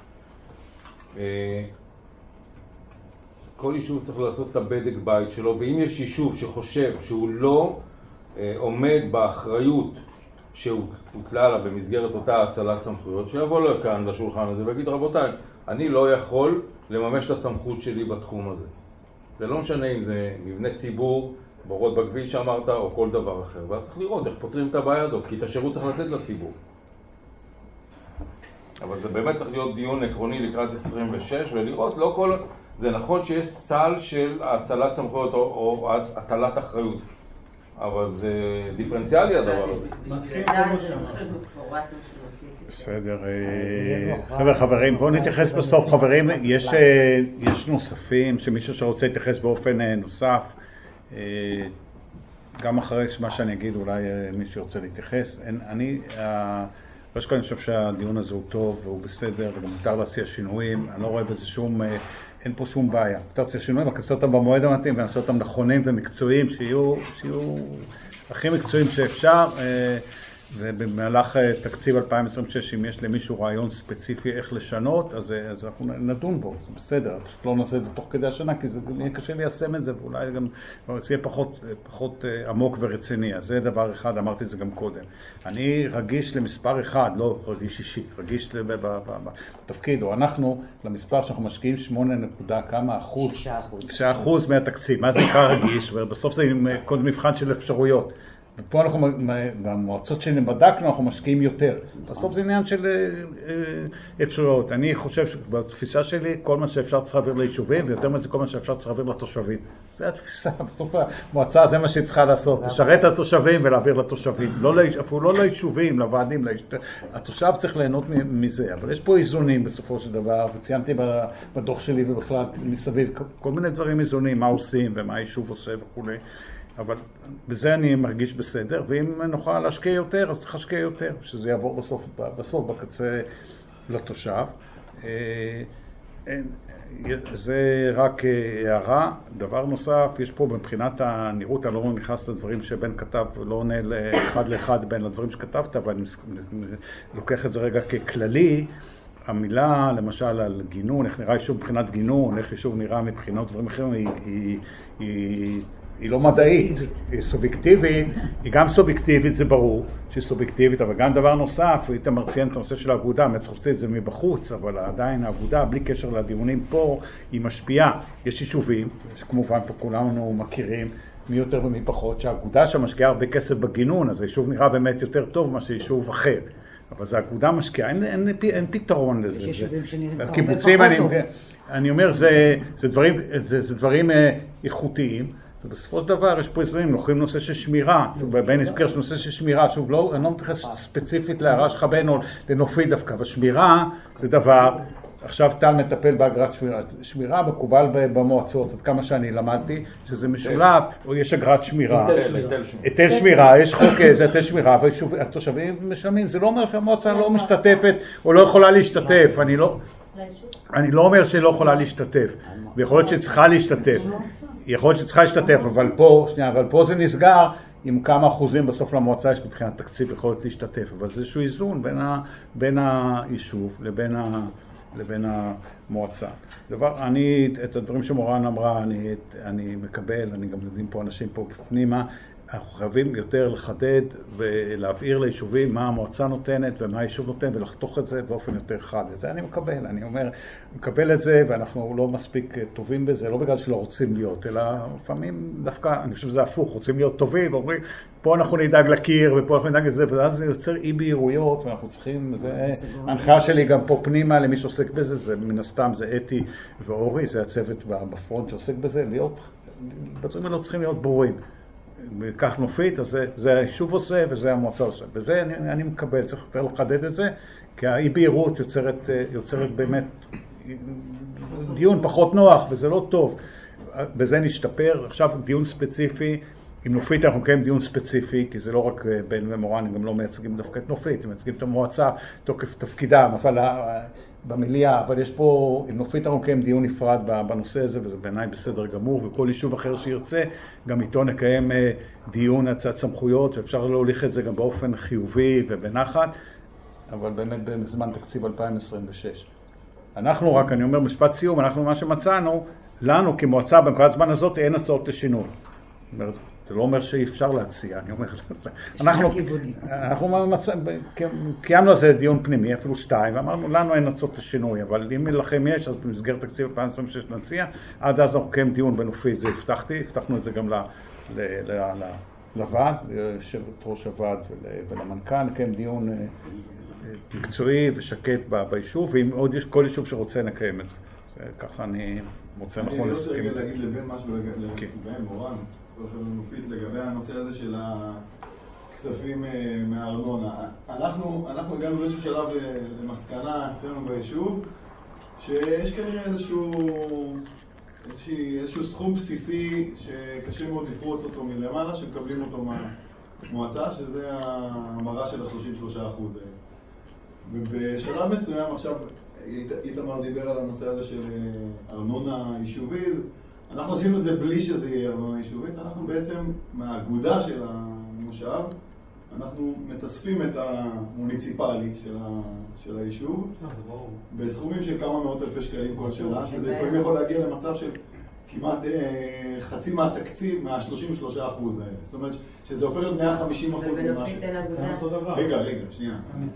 כל יישוב צריך לעשות את הבדק בית שלו, ואם יש יישוב שחושב שהוא לא עומד באחריות שהוטלה עליו במסגרת אותה הצלת סמכויות, שיבוא לכאן לשולחן הזה ויגיד, רבותיי, אני לא יכול לממש את הסמכות שלי בתחום הזה. זה לא משנה אם זה מבנה ציבור, בורות בכביש שאמרת, או כל דבר אחר. ואז צריך לראות איך פותרים את הבעיה הזאת, כי את השירות צריך לתת לציבור. אבל זה באמת צריך להיות דיון עקרוני לקראת 26, ולראות, לא כל... זה נכון שיש סל של הצלת סמכויות או הטלת אחריות. אבל זה דיפרנציאלי הדבר הזה. בסדר. חברים, בואו נתייחס בסוף. חברים, יש נוספים, שמישהו שרוצה להתייחס באופן נוסף, גם אחרי מה שאני אגיד, אולי מישהו ירצה להתייחס. אני חושב שהדיון הזה הוא טוב והוא בסדר, וגם מותר להציע שינויים. אני לא רואה בזה אין פה שום בעיה. מותר להציע שינויים, רק נעשה אותם במועד המתאים, ונעשה אותם נכונים ומקצועיים, שיהיו הכי מקצועיים שאפשר, ובמהלך תקציב 2026, אם יש למישהו רעיון ספציפי איך לשנות, אז אנחנו נדון בו, זה בסדר. פשוט לא נעשה את זה תוך כדי השנה, כי זה יהיה קשה ליישם את זה, ואולי גם זה יהיה פחות עמוק ורציני. אז זה דבר אחד, אמרתי את זה גם קודם. אני רגיש למספר אחד, לא רגיש אישי, רגיש בתפקיד, או אנחנו, למספר שאנחנו משקיעים 6% מהתקציב. מה זה נקרא רגיש? ובסוף זה כל מבחן של אפשרויות. ופה אנחנו, במועצות שבדקנו, אנחנו משקיעים יותר. בסוף זה עניין של אפשרויות. אני חושב שבתפיסה שלי, כל מה שאפשר צריך להעביר ליישובים, ויותר מזה כל מה שאפשר צריך להעביר לתושבים. זה התפיסה. בסוף המועצה זה מה שהיא צריכה לעשות. לשרת את התושבים ולהעביר לתושבים. אפילו לא ליישובים, לוועדים. התושב צריך ליהנות מזה. אבל יש פה איזונים בסופו של דבר, וציינתי בדוח שלי ובכלל מסביב, כל מיני דברים איזונים, מה עושים ומה היישוב עושה וכו'. אבל בזה אני מרגיש בסדר, ואם נוכל להשקיע יותר, אז צריך להשקיע יותר, שזה יעבור בסוף בקצה לתושב. זה רק הערה. דבר נוסף, יש פה מבחינת הנראות, אני לא נכנס לדברים שבן כתב, לא עונה אחד לאחד בין לדברים שכתבת, אבל אני לוקח את זה רגע ככללי. המילה, למשל, על גינון, איך נראה יישוב מבחינת גינון, איך יישוב נראה מבחינת דברים אחרים, היא לא מדעית, היא סובייקטיבית, היא גם סובייקטיבית, זה ברור שהיא סובייקטיבית, אבל גם דבר נוסף, היית מרציין את הנושא של האגודה, מצחוצי את זה מבחוץ, אבל עדיין האגודה, בלי קשר לדיונים פה, היא משפיעה. יש יישובים, כמובן פה כולנו מכירים, מי יותר ומי פחות, שהאגודה שמשקיעה הרבה כסף בגינון, אז היישוב נראה באמת יותר טוב מאשר יישוב אחר. אבל זה האגודה משקיעה, אין פתרון לזה. יש יישובים שנראים הרבה קיבוצים, פחות טוב. אני אומר, זה דברים איכותיים, ובסופו של דבר יש פה איזונים, לוקחים נושא של שמירה, בן הזכר שנושא של שמירה, שוב, אני לא מתייחס ספציפית להערה שלך בן או לנופי דווקא, אבל שמירה זה דבר, עכשיו טל מטפל באגרת שמירה, שמירה מקובל במועצות, עד כמה שאני למדתי, שזה משולב, או יש אגרת שמירה, היטל שמירה, יש חוק, זה היטל שמירה, והתושבים משלמים, זה לא אומר שהמועצה לא משתתפת או לא יכולה להשתתף, אני לא אומר שהיא לא יכולה להשתתף, ויכול להיות שצריכה להשתתף, אבל פה זה נסגר עם כמה אחוזים בסוף למועצה יש מבחינת תקציב יכולת להשתתף, אבל זה איזשהו איזון בין היישוב לבין המועצה. את הדברים שמורן אמרה, אני מקבל, אני גם יודעים פה אנשים פה בפנימה, אנחנו חייבים יותר לחדד ולהבהיר ליישובים מה המועצה נותנת ומה היישוב נותן ולחתוך את זה באופן יותר חד. את זה אני מקבל, אני אומר, מקבל את זה ואנחנו לא מספיק טובים בזה, לא בגלל שלא רוצים להיות, אלא לפעמים דווקא, אני חושב שזה הפוך, רוצים להיות טובים, ואומרים, פה אנחנו נדאג לקיר ופה אנחנו נדאג את זה, ואז זה יוצר אי בהירויות ואנחנו צריכים, ההנחיה שלי גם פה פנימה למי שעוסק בזה, זה מן הסתם זה אתי ואורי, זה הצוות בפרונט שעוסק בזה, בדברים האלה צריכים להיות ברורים. כך נופית, אז זה היישוב עושה וזה המועצה עושה. וזה אני מקבל, צריך יותר לחדד את זה, כי האי בהירות יוצרת באמת דיון פחות נוח, וזה לא טוב. בזה נשתפר. עכשיו דיון ספציפי, עם נופית אנחנו מקיים דיון ספציפי, כי זה לא רק בן ומורן, הם גם לא מייצגים דווקא את נופית, הם מייצגים את המועצה תוקף תפקידם, אבל במליאה, אבל יש פה, עם נופית אנחנו מקיים דיון נפרד בנושא הזה, וזה בעיניי בסדר גמור, וכל יישוב אחר שירצה, גם איתו נקיים דיון הצעת סמכויות, ואפשר להוליך את זה גם באופן חיובי ובנחת, אבל באמת בזמן תקציב 2026. אנחנו רק, אני אומר משפט סיום, אנחנו מה שמצאנו, לנו כמועצה בנקודת זמן הזאת אין הצעות לשינוי. זה לא אומר שאי אפשר להציע, אני אומר, אנחנו קיימנו על זה דיון פנימי, אפילו 2, ואמרנו, לנו אין הצעות לשינוי, אבל אם לכם יש, אז במסגרת תקציב 2026 נציע, עד אז אנחנו קיים דיון בנופית, זה הבטחנו את זה גם לוועד, יושבת ראש הוועד ולמנכ"ל, נקיים דיון מקצועי ושקט ביישוב, ואם עוד יש כל יישוב שרוצה נקיים את זה. ככה אני מוצא נכון לסכים. אני רוצה להגיד לבין משהו לגבי מורן, נופית, לגבי הנושא הזה של הכספים מהארנונה. אנחנו הגענו באיזשהו שלב למסקנה אצלנו ביישוב, שיש כנראה איזשהו סכום בסיסי שקשה מאוד לפרוץ אותו מלמעלה, שמקבלים אותו מהמועצה, שזה המרה של ה-33%. ובשלב מסוים עכשיו, איתמר דיבר על הנושא הזה של ארנונה יישובית, אנחנו עשינו את זה בלי שזה יהיה ארנונה יישובית, אנחנו בעצם מהאגודה של המושב, אנחנו מתאספים את המוניציפלי של היישוב, בסכומים של כמה מאות אלפי שקלים כל שנה, שזה לפעמים יכול להגיע למצב של כמעט חצי מהתקציב, מה-33% האלה. זאת אומרת שזה הופך להיות 150% ממשהו. רגע, שנייה.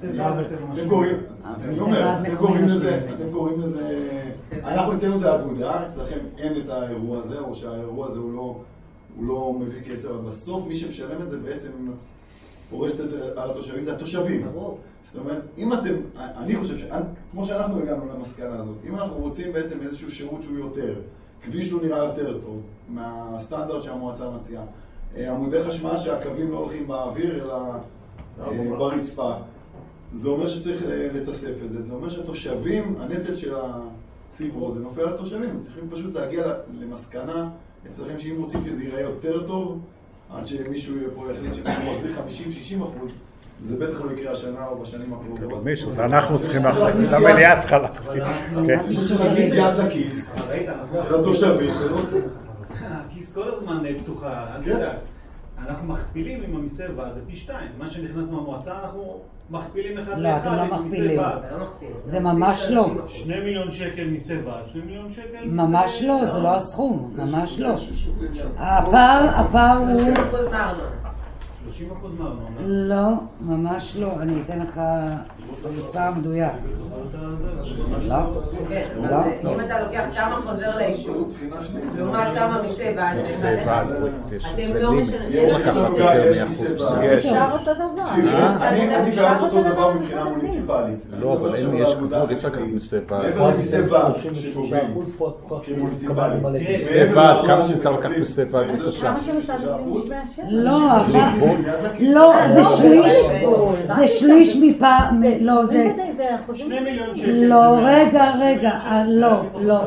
אתם קוראים לזה, אנחנו אצלנו זה אגודה, אצלכם אין את האירוע הזה, או שהאירוע הזה הוא לא מביא כסף, אבל בסוף מי שמשלם את זה בעצם פורשת את זה על התושבים, זה התושבים. זאת אומרת, אם אתם, אני חושב כמו שאנחנו הגענו למסקנה הזאת, אם אנחנו רוצים בעצם איזשהו שירות שהוא יותר, כביש שהוא נראה יותר טוב, מהסטנדרט שהמועצה מציעה, עמודי חשמל שהקווים לא הולכים באוויר, אלא ברצפה, זה אומר שצריך לתסף את זה, זה אומר שהתושבים, הנטל של הציבור הזה נופל על התושבים, צריכים פשוט להגיע למסקנה אצלכם שאם רוצים שזה ייראה יותר טוב, עד שמישהו פה יחליט שהוא מחזיר 50-60%, זה בטח לא יקרה השנה או בשנים הקרובות. מישהו, אנחנו צריכים להחליט, המליאה צריכה להחליט. מישהו להכניס יד לכיס, לתושבים, הכיס כל הזמן פתוחה, אל תדאג. אנחנו מכפילים עם המיסי ועד, זה פי 2. מה שנכנס מהמועצה אנחנו מכפילים אחד לא, אתם לא מכפילים. זה ממש לא. 2 מיליון שקל מיסי ועד, 2 מיליון שקל ממש לא, זה לא הסכום, ממש לא. הפער הוא... 30% מארנונה. לא, ממש לא. אני אתן לך מספר מדויק. לא. אם אתה לוקח כמה חוזר ליישוב, לעומת כמה מיסי ועד, אתם לא משנים. אפשר אותו דבר. אני בעד אותו דבר מבחינה מוניציפלית. לא, אבל יש גבול, אי אפשר לקחת מיסי ועד. מעבר למיסי ועד שטובים כמוניציפליים. מיסי ועד, כמה שאתה לקחת מיסי ועד לתושב? כמה שמשלמים מאשר? לא, לא, זה שליש מפעם, לא, זה... 2 מיליון שקל. לא, רגע, לא.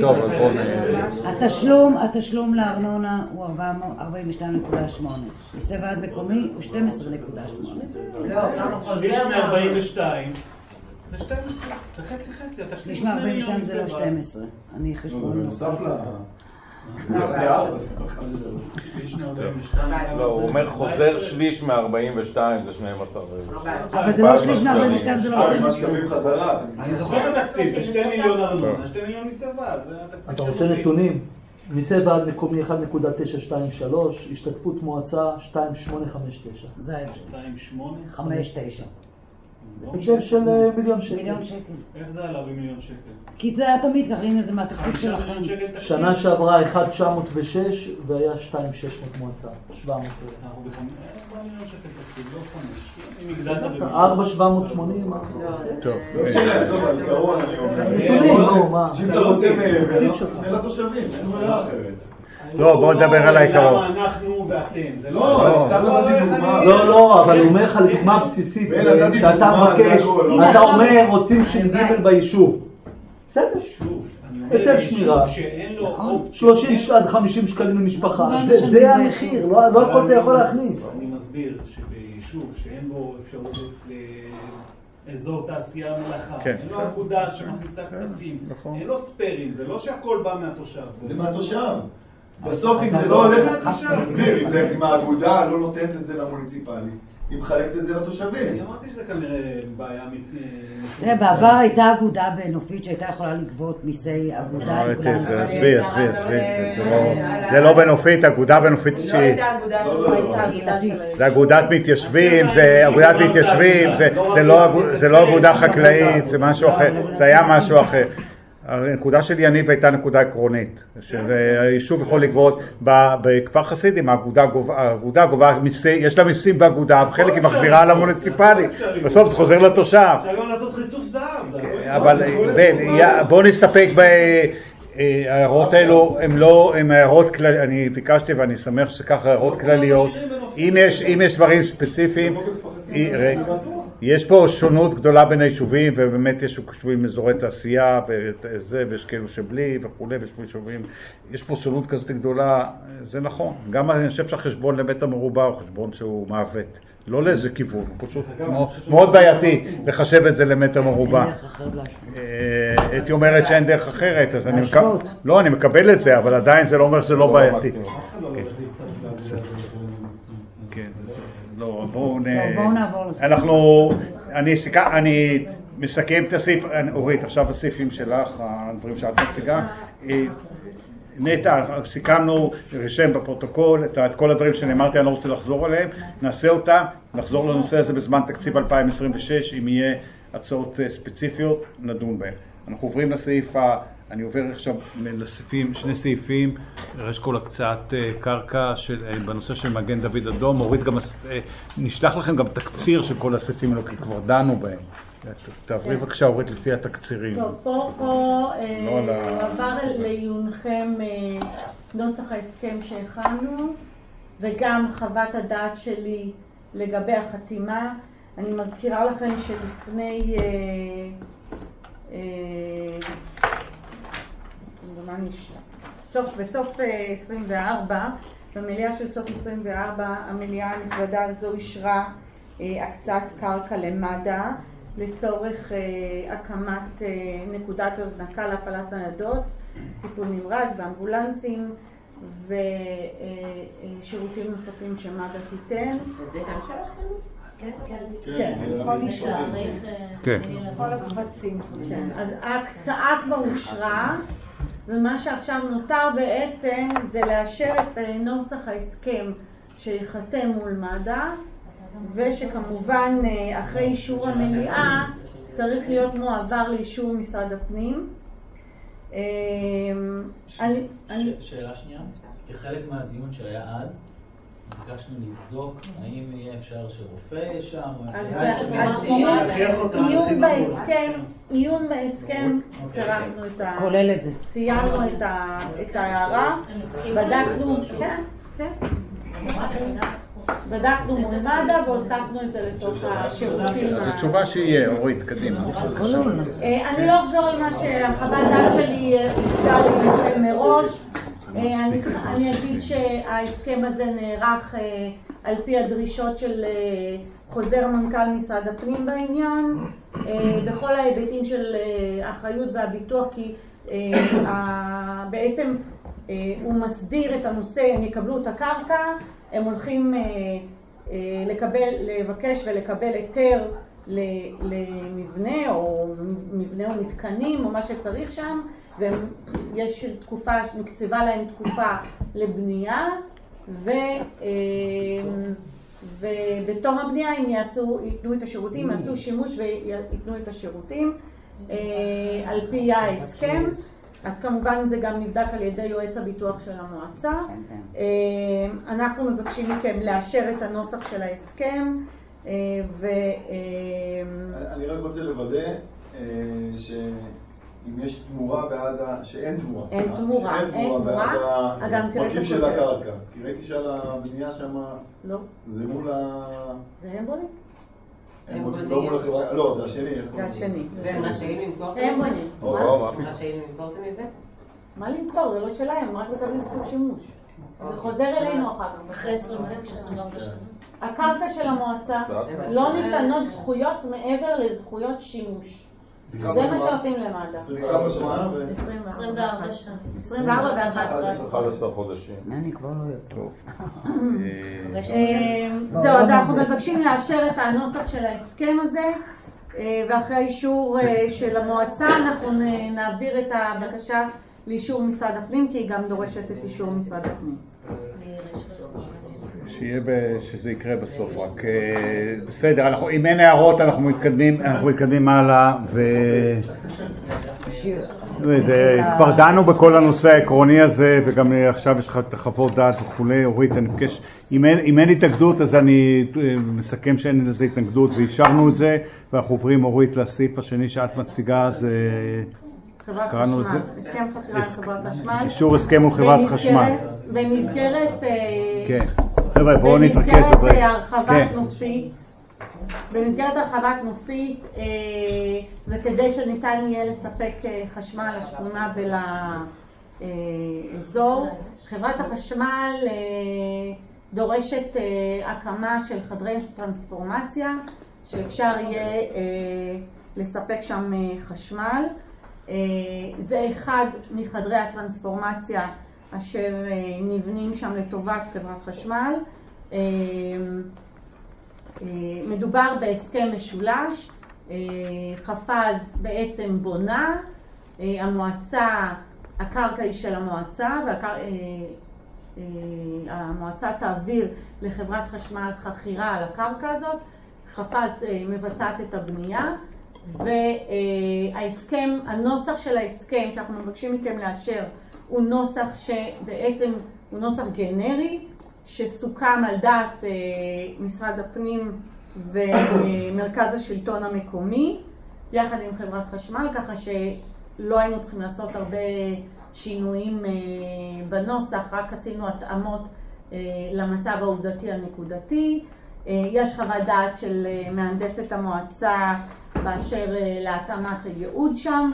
התשלום לארנונה הוא 42.8. מיסי ועד מקומי הוא 12.8. שליש מ-42 זה 12, זה חצי, אתה שליש מ-42 זה לא 12. אני חשבון נוסף לה... לא, הוא אומר חוזר שליש מ-42 זה 12. אבל זה לא שליש מ-42, זה לא 12. אני זוכר את התקציב, זה 2 מיליון ארנונה, 2 מיליון מיסי ועד. אתה רוצה נתונים? מיסי ועד מקומי 1.923, השתתפות מועצה 2.859. זה ההבדל. 2.8? 5.9. בגלל של מיליון שקל. מיליון שקל. איך זה עלה במיליון שקל? כי זה היה תמיד, הנה זה מהתקציב שלכם. שנה שעברה 1.906 והיה 2.600 מועצה. 700. אנחנו במיליון שקל תקציב, לא 5. 4,780. טוב. לא משנה, עזוב, העיקרון אני אומר. נתונים, לא, מה? אם אתה רוצה תפנה לתושבים, אין ברירה אחרת. לא, בואו נדבר על העיקרון. למה אנחנו ואתם? לא, אבל הוא אומר לך לדוגמה בסיסית, שאתה מבקש, אתה אומר רוצים ש"ג ביישוב. בסדר. היטל שמירה, 30 עד 50 שקלים למשפחה, זה המחיר, לא הכל אתה יכול להכניס. אני מסביר שביישוב שאין בו אפשרות אזור תעשייה מלאכה, אין לו אגודה שמכניסה כספים, אין לו ספרים, זה לא שהכל בא מהתושב. זה מהתושב. בסוף אם זה לא הולך, תסביר, אם האגודה לא נותנת את זה למוניציפלי, היא מחלקת את זה לתושבים. אני אמרתי שזה כנראה בעיה תראה, בעבר הייתה אגודה בנופית שהייתה יכולה לגבות מיסי אגודה. עזבי, זה לא בנופית, אגודה בנופית לא הייתה אגודה זה אגודת מתיישבים, זה לא אגודה חקלאית, זה משהו אחר, זה היה משהו אחר. הנקודה של יניב הייתה נקודה עקרונית, שהיישוב יכול לגבות בכפר חסידים, האגודה גובה מיסים, יש לה מיסים באגודה, בחלק היא מחזירה על המוניציפלי, בסוף זה חוזר לתושב. אפשר גם לעשות חיצוף זהב. אבל בואו נסתפק ההערות האלו, הן הערות כלליות, אני ביקשתי ואני שמח שכך הערות כלליות. אם יש דברים ספציפיים, יש פה שונות גדולה בין היישובים, ובאמת יש יישובים אזורי תעשייה וזה, ויש כאלו שבלי וכולי, ויש פה יישובים, יש פה שונות כזאת גדולה, זה נכון. גם אני חושב שהחשבון למטר מרובע הוא חשבון שהוא מעוות, לא לאיזה כיוון, הוא פשוט מאוד בעייתי לחשב את זה למטר מרובע. הייתי אומרת שאין דרך אחרת, אז אני מקבל את זה, אבל עדיין זה לא אומר שזה לא בעייתי. כן, לא, בואו נעבור. אני מסכם את הסעיף, אורית, עכשיו הסעיפים שלך, הדברים שאת מציגה. נטע, סיכמנו, רשם בפרוטוקול, את כל הדברים שנאמרתי, אני לא רוצה לחזור עליהם, נעשה אותם, נחזור לנושא הזה בזמן תקציב 2026, אם יהיה הצעות ספציפיות, נדון בהם. אנחנו עוברים לסעיף, אני עובר עכשיו לסעיפים, שני סעיפים, כל הקצאת קרקע בנושא של מגן דוד אדום, הוריד גם, נשלח לכם גם תקציר של כל הסעיפים האלו, כי כבר דנו בהם. תעברי בבקשה, הוריד לפי התקצירים. טוב, פה עבר לעיונכם נוסח ההסכם שהכנו, וגם חוות הדעת שלי לגבי החתימה. אני מזכירה לכם שלפני בסוף 24, במליאה של סוף 24, המליאה הנכבדה הזו אישרה הקצאת קרקע למד"א לצורך הקמת נקודת הזנקה להפעלת ניידות, טיפול נמרץ ואמבולנסים ושירותים נוספים שמד"א תיתן. זה גם שלכם? כן, כל הקבצים. אז ההקצאה כבר אושרה, ומה שעכשיו נותר בעצם זה לאשר את נוסח ההסכם שיחתם מול מד"א, ושכמובן אחרי אישור המליאה צריך להיות מועבר לאישור משרד הפנים. שאלה שנייה, כחלק מהדיון שהיה אז, ביקשנו לבדוק האם יהיה אפשר שרופא יהיה שם, עיון בהסכם, צירפנו את ה... כולל את זה. ציירנו את ההערה, בדקנו, בדקנו מול מד"א והוספנו את זה לתוך השירותים. זו תשובה שיהיה, אורית, קדימה. אני לא אחזור על מה שהחוות דעת שלי הוצגה לכם מראש. אני אגיד שההסכם הזה נערך על פי הדרישות של חוזר מנכ"ל משרד הפנים בעניין, בכל ההיבטים של האחריות והביטוח, כי בעצם הוא מסדיר את הנושא, הם יקבלו את הקרקע, הם הולכים לבקש ולקבל היתר למבנה או מבנה או מתקנים או מה שצריך שם, ויש תקופה, נקצבה להם תקופה לבנייה, ובתום הבנייה הם ייתנו את השירותים, יעשו שימוש וייתנו את השירותים על פי ההסכם. אז כמובן זה גם נבדק על ידי יועץ הביטוח של המועצה. אנחנו מבקשים מכם לאשר את הנוסח של ההסכם, אני רק רוצה לוודא אם יש תמורה בעד שאין תמורה. אין תמורה, בעד המרכיב של הקרקע. כי ראיתי שעל הבנייה שם זה מול ה... זה הם בונים? לא מול החברה, לא, זה השני. זה השני. והם רשאים למכור? הם בונים. רשאים למכור את זה? מה למכור? זה לא שלהם, רק מקבלים זכות שימוש. זה חוזר אלינו אחר כך. אחרי 20 שנים. הקרקע של המועצה לא ניתנות זכויות מעבר לזכויות שימוש. זה מה שעושים למד"א. 24 שנה? 24 שנה. 24 ו-11. 11 חודשים. אני כבר לא יודעת. זהו, אז אנחנו מבקשים לאשר את הנוסח של ההסכם הזה, ואחרי האישור של המועצה אנחנו נעביר את הבקשה לאישור משרד הפנים, כי היא גם דורשת את אישור משרד הפנים. שזה יקרה בסוף, רק בסדר, אם אין הערות אנחנו מתקדמים הלאה, וכבר דנו בכל הנושא העקרוני הזה, וגם עכשיו יש לך את חוות דעת וכולי. אורית, אני מבקש, אם אין התנגדות אז אני מסכם שאין לזה התנגדות ואישרנו את זה, ואנחנו עוברים, אורית, לסעיף השני שאת מציגה, אז קראנו לזה הסכם חכירה עם חברת חשמל, אישור הסכם מול חברת חשמל במסגרת בואו נתרכז הרחבת נופית, במסגרת הרחבת נופית, וכדי שניתן יהיה לספק חשמל לשכונה ולאזור, חברת החשמל דורשת הקמה של חדרי טרנספורמציה שאפשר יהיה לספק שם חשמל. זה אחד מחדרי הטרנספורמציה אשר נבנים שם לטובת חברת חשמל. מדובר בהסכם משולש, חפ"ז בעצם בונה, המועצה, הקרקע היא של המועצה, והמועצה תעביר לחברת חשמל חכירה על הקרקע הזאת, חפ"ז מבצעת את הבנייה, וההסכם, הנוסח של ההסכם שאנחנו מבקשים מכם לאשר הוא נוסח שבעצם הוא נוסח גנרי שסוכם על דעת משרד הפנים ומרכז השלטון המקומי יחד עם חברת חשמל, ככה שלא היינו צריכים לעשות הרבה שינויים בנוסח, רק עשינו התאמות למצב העובדתי הנקודתי. יש חוות דעת של מהנדסת המועצה באשר להתאמת הייעוד שם,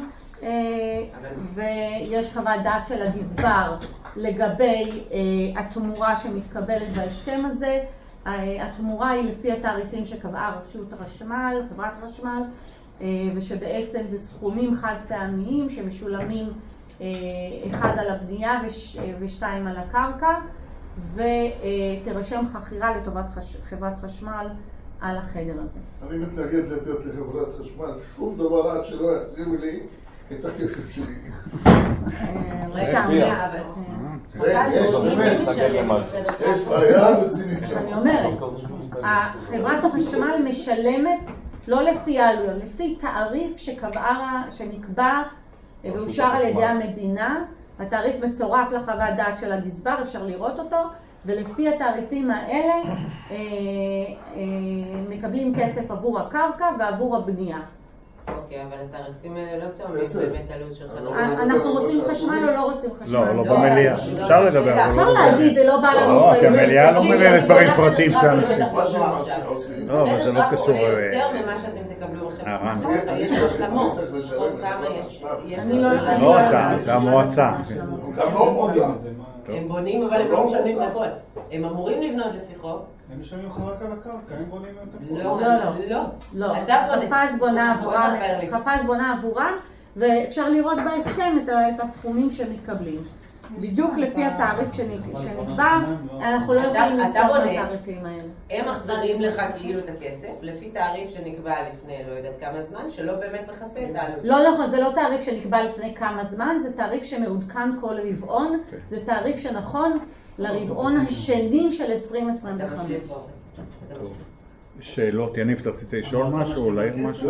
ויש חוות דעת של הגזבר לגבי התמורה שמתקבלת בהסכם הזה. התמורה היא לפי התעריפים שקבעה רשות החשמל, חברת החשמל, ושבעצם זה סכומים חד פעמיים שמשולמים אחד על הבנייה ושתיים על הקרקע, ותרשם חכירה לטובת חברת חשמל על החדר הזה. אני מתנגד לתת לחברת חשמל שום דבר עד שלא יחזירו לי את הכסף שלי. יש בעיה רצינית שם. אני אומרת, חברת החשמל משלמת לא לפי העלויות, לפי תעריף שנקבע ואושר על ידי המדינה. התעריף מצורף לחוות דעת של הגזבר, אפשר לראות אותו, ולפי התעריפים האלה מקבלים כסף עבור הקרקע ועבור הבנייה. אוקיי, אבל התעריפים האלה לא תאומים באמת עלות של חנוך. אנחנו רוצים חשמל או לא רוצים חשמל? לא במליאה. אפשר לדבר. אפשר להגיד, זה לא בא לנו. לא, כי המליאה לא מביאה דברים פרטיים שאנשים. לא, אבל זה לא קשור. יותר ממה שאתם תקבלו בחברה. יש השלמות. אני לא יודעת. לא אתה, זה המועצה. הם בונים, אבל הם לא משלמים את הכל. הם אמורים לבנות לפי חוק. הם משלמים לך רק על הקרקע, הם בונים את הכל. לא. חפ"ז בונה עבורה, ואפשר לראות בהסכם את הסכומים שמתקבלים. בדיוק לפי התעריף שנקבע, אנחנו לא יכולים לספור את התעריפים האלה. הם מחזירים לך כאילו את הכסף, לפי תעריף שנקבע לפני לא יודעת כמה זמן, שלא באמת מכסה את העלות. לא נכון, זה לא תעריף שנקבע לפני כמה זמן, זה תעריף שמעודכן כל רבעון, זה תעריף שנכון לרבעון השני של 2025. שאלות, יניב, אתה רצית לשאול משהו או להעיר משהו?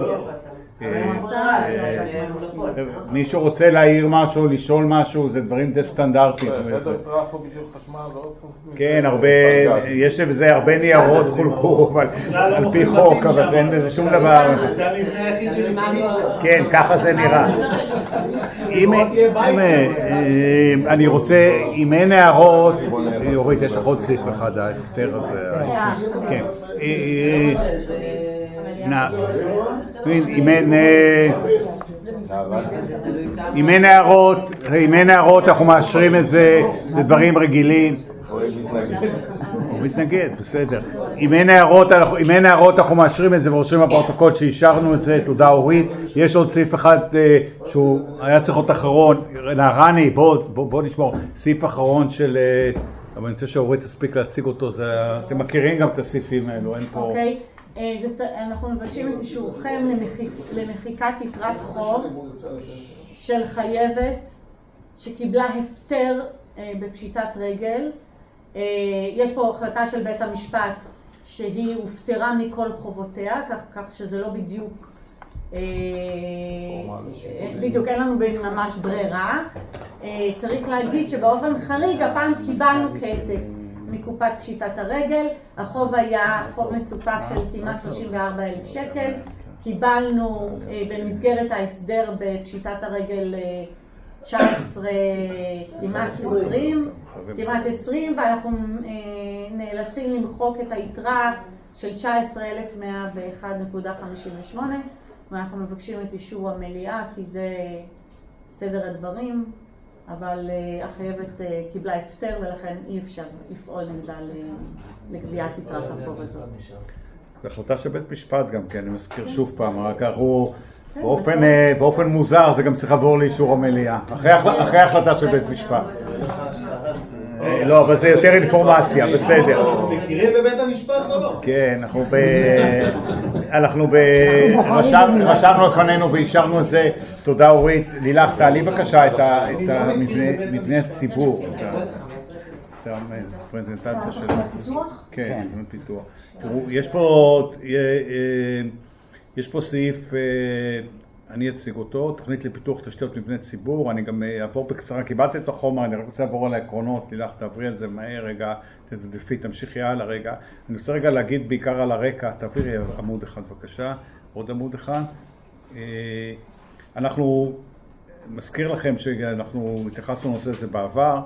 מישהו רוצה להעיר משהו, לשאול משהו, זה דברים די סטנדרטיים. כן, יש בזה הרבה ניירות חולקו, אבל על פי חוק, אבל אין בזה שום דבר. כן, ככה זה נראה. אני רוצה, אם אין הערות, אורית, יש לך עוד סעיף אחד, ההפטר הזה. כן. אם אין הערות אנחנו מאשרים את זה, זה דברים רגילים. הוא מתנגד, בסדר. אם אין הערות אנחנו מאשרים את זה ורושמים בפרוטוקול שאישרנו את זה. תודה אורית. יש עוד סעיף אחד שהוא היה צריך להיות אחרון. רני, בוא נשמור. סעיף אחרון של, אבל אני רוצה שאורית תספיק להציג אותו. אתם מכירים גם את הסעיפים האלו, אין פה... אוקיי. אנחנו מבקשים את אישורכם למחיקת יתרת חוב של חייבת שקיבלה הפטר בפשיטת רגל. יש פה החלטה של בית המשפט שהיא הופטרה מכל חובותיה, כך שזה לא בדיוק אין לנו ממש ברירה. צריך להגיד שבאופן חריג הפעם קיבלנו כסף מקופת פשיטת הרגל. החוב היה חוב מסופק של כמעט 34,000 שקל. קיבלנו במסגרת ההסדר בפשיטת הרגל 19, כמעט 20, ואנחנו נאלצים למחוק את היתרה של 19,101.58, ואנחנו מבקשים את אישור המליאה כי זה סדר הדברים. אבל החייבת קיבלה הפטר ולכן אי אפשר לפעול נגדה לגביית יתרת החוב הזאת. זו החלטה של בית משפט גם כן, אני מזכיר שוב פעם, רק הוא באופן מוזר זה גם צריך לעבור לאישור המליאה, אחרי החלטה של בית משפט. לא, אבל זה יותר אינפורמציה, בסדר. מכירים בבית המשפט או לא? כן, אנחנו רשמנו לפנינו ואישרנו את זה. תודה אורית. לילך, תעלי בבקשה את מבנה הציבור. את הפרזנטציה של... כן, מבנה פיתוח. תראו, יש פה סעיף, אני אציג אותו, תוכנית לפיתוח תשתיות מבני ציבור. אני גם אעבור בקצרה, קיבלתי את החומר, אני רק רוצה לעבור על העקרונות. לילך, תעברי על זה מהר רגע, תמשיכי הלאה רגע. אני רוצה רגע להגיד בעיקר על הרקע, תעבירי עמוד אחד בבקשה, עוד עמוד אחד. אנחנו מזכיר לכם שאנחנו התייחסנו לנושא הזה בעבר,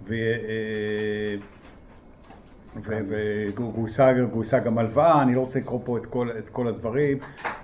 וגויסה גם הלוואה. אני לא רוצה לקרוא פה את כל הדברים.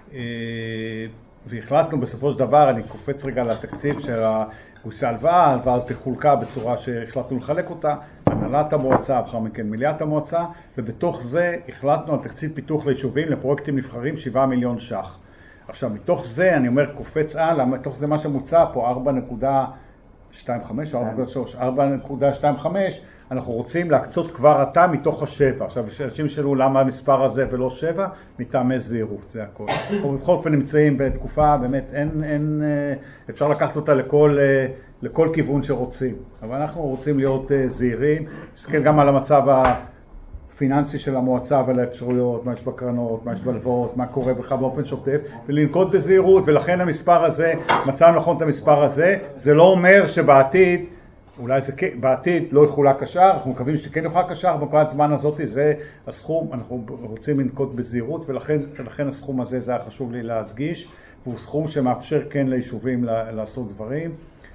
והחלטנו בסופו של דבר, אני קופץ רגע לתקציב של גויסה הלוואה, ההלוואה הזאת חולקה בצורה שהחלטנו לחלק אותה. הנהלת המועצה, אחר מכן מליאת המועצה, ובתוך זה החלטנו על תקציב פיתוח ליישובים לפרויקטים נבחרים 7 מיליון ש"ח. עכשיו, מתוך זה, אני אומר, קופץ הלאה, מתוך זה מה שמוצע פה, 4.25 או 4.25, אנחנו רוצים להקצות כבר עתה מתוך ה7. עכשיו, אנשים שאלו למה המספר הזה ולא 7, מטעמי זהירות, זה הכל. אנחנו בכל אופן נמצאים בתקופה, באמת, אפשר לקחת אותה לכל כיוון שרוצים. אבל אנחנו רוצים להיות זהירים, נסתכל גם על המצב הפיננסי של המועצה ולאפשרויות, מה יש בקרנות, מה יש בלוואות, מה קורה בכלל באופן שוטף, ולנקוט בזהירות, ולכן המספר הזה, מצאנו נכון את המספר הזה, זה לא אומר שבעתיד, אולי זה בעתיד לא יחולק השאר, אנחנו מקווים שכן יחולק השאר, בנקודת זמן הזאת זה הסכום, אנחנו רוצים לנקוט בזהירות, ולכן הסכום הזה זה היה חשוב לי להדגיש, והוא סכום שמאפשר כן ליישובים לעשות דברים,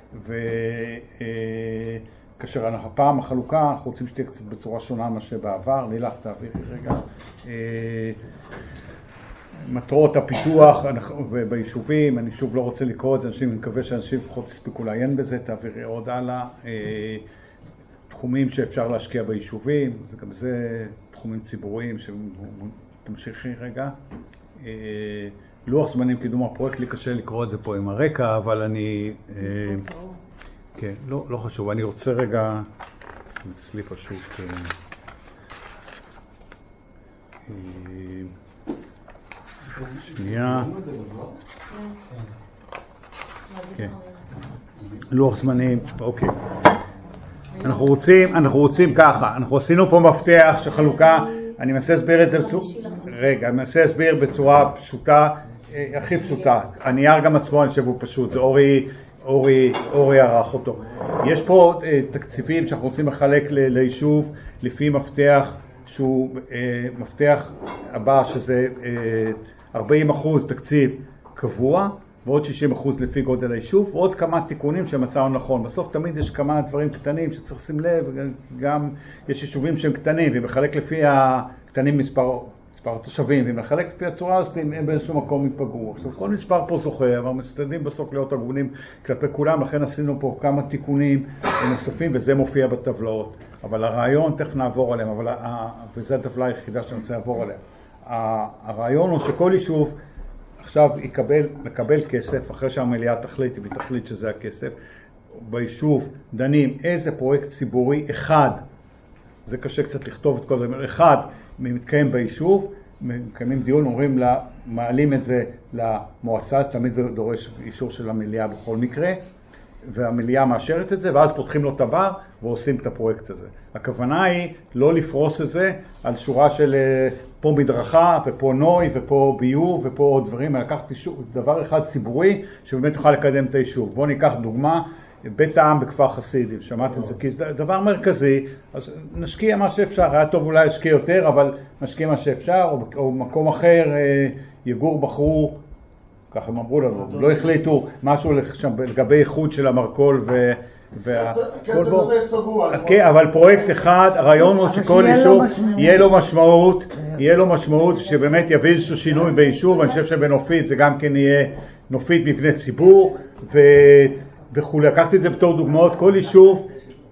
וכאשר הפעם החלוקה, אנחנו רוצים שתהיה קצת בצורה שונה מה שבעבר, לילך תעבירי רגע, מטרות הפיתוח ביישובים, אני שוב לא רוצה לקרוא את זה, אני מקווה שאנשים לפחות יספיקו לעיין בזה, תעבירי עוד הלאה, תחומים שאפשר להשקיע ביישובים, וגם זה תחומים ציבוריים שתמשיכי רגע. לוח זמנים קידום הפרויקט, לי קשה לקרוא את זה פה עם הרקע, אבל אני, כן, לא חשוב, אני רוצה רגע, אצלי פשוט, שנייה, כן, לוח זמנים, אוקיי. אנחנו רוצים ככה, אנחנו עשינו פה מפתח של חלוקה, אני מנסה להסביר את זה בצורה פשוטה, הכי פשוטה. הנייר גם עצמו, אני חושב הוא פשוט, זה אורי ערך אותו. יש פה תקציבים שאנחנו רוצים לחלק ליישוב לפי מפתח שהוא מפתח הבא, שזה 40% תקציב קבוע, ועוד 60% לפי גודל היישוב, ועוד כמה תיקונים שמצאנו נכון. בסוף תמיד יש כמה דברים קטנים שצריך לשים לב, גם יש יישובים שהם קטנים, ומחלק לפי הקטנים מספר התושבים, ומחלק לפי הצורה הזאת הם באיזשהו מקום ייפגעו. עכשיו, כל מספר פה זוכה, אבל מסתדרים בסוף להיות הגונים כלפי כולם, לכן עשינו פה כמה תיקונים נוספים, וזה מופיע בטבלאות. אבל הרעיון, תכף נעבור עליהם, וזו הטבלה היחידה שאני רוצה לעבור עליה. הרעיון הוא שכל יישוב עכשיו מקבל כסף, אחרי שהמליאה תחליט, אם היא תחליט שזה הכסף, ביישוב דנים איזה פרויקט ציבורי אחד, זה קשה קצת לכתוב את כל זה, אחד מתקיים ביישוב, מקיימים דיון, אומרים לה, מעלים את זה למועצה, זה תמיד דורש אישור של המליאה בכל מקרה, והמליאה מאשרת את זה, ואז פותחים לו טבע ועושים את הפרויקט הזה. הכוונה היא לא לפרוס את זה על שורה של פה מדרכה, ופה נוי, ופה ביוב, ופה עוד דברים, לקחת דבר אחד ציבורי שבאמת יוכל לקדם את היישוב. בואו ניקח דוגמה, בית העם בכפר חסידים, שמעתם את זה, כי זה דבר מרכזי, אז נשקיע מה שאפשר, היה טוב אולי להשקיע יותר, אבל נשקיע מה שאפשר, או מקום אחר, יגור בחרו, ככה הם אמרו לנו, לא החליטו משהו לגבי איכות של המרקול הכסף הזה צבוע. אבל פרויקט אחד, הרעיון הוא שכל יישוב יהיה לו משמעות שבאמת יביא איזשהו שינוי ביישוב, אני חושב שבנופית זה גם כן יהיה נופית מבני ציבור וכו'. לקחתי את זה בתור דוגמאות, כל יישוב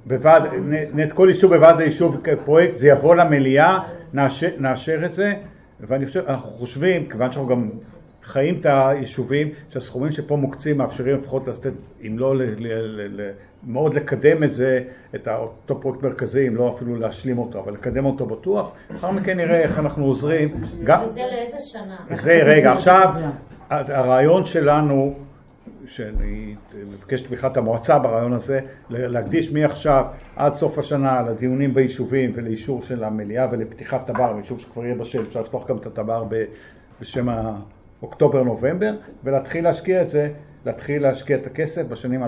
בוועד היישוב פרויקט, זה יבוא למליאה, נאשר את זה, ואני חושב, אנחנו חושבים, כיוון שאנחנו גם חיים את היישובים, שהסכומים שפה מוקצים מאפשרים לפחות לעשות, אם לא מאוד לקדם את זה, את אותו פרויקט מרכזי, אם לא אפילו להשלים אותו, אבל לקדם אותו בטוח. אחר מכן נראה איך אנחנו עוזרים. וזה לאיזה שנה? זה רגע, עכשיו הרעיון שלנו, שאני מבקש תמיכת המועצה ברעיון הזה, להקדיש מעכשיו עד סוף השנה לדיונים ביישובים ולאישור של המליאה ולפתיחת טבר, ביישוב שכבר יהיה בשל, אפשר לפתוח גם את הטבר בשם אוקטובר-נובמבר, ולהתחיל להשקיע את זה, להתחיל להשקיע את הכסף בשנים 2026-2027.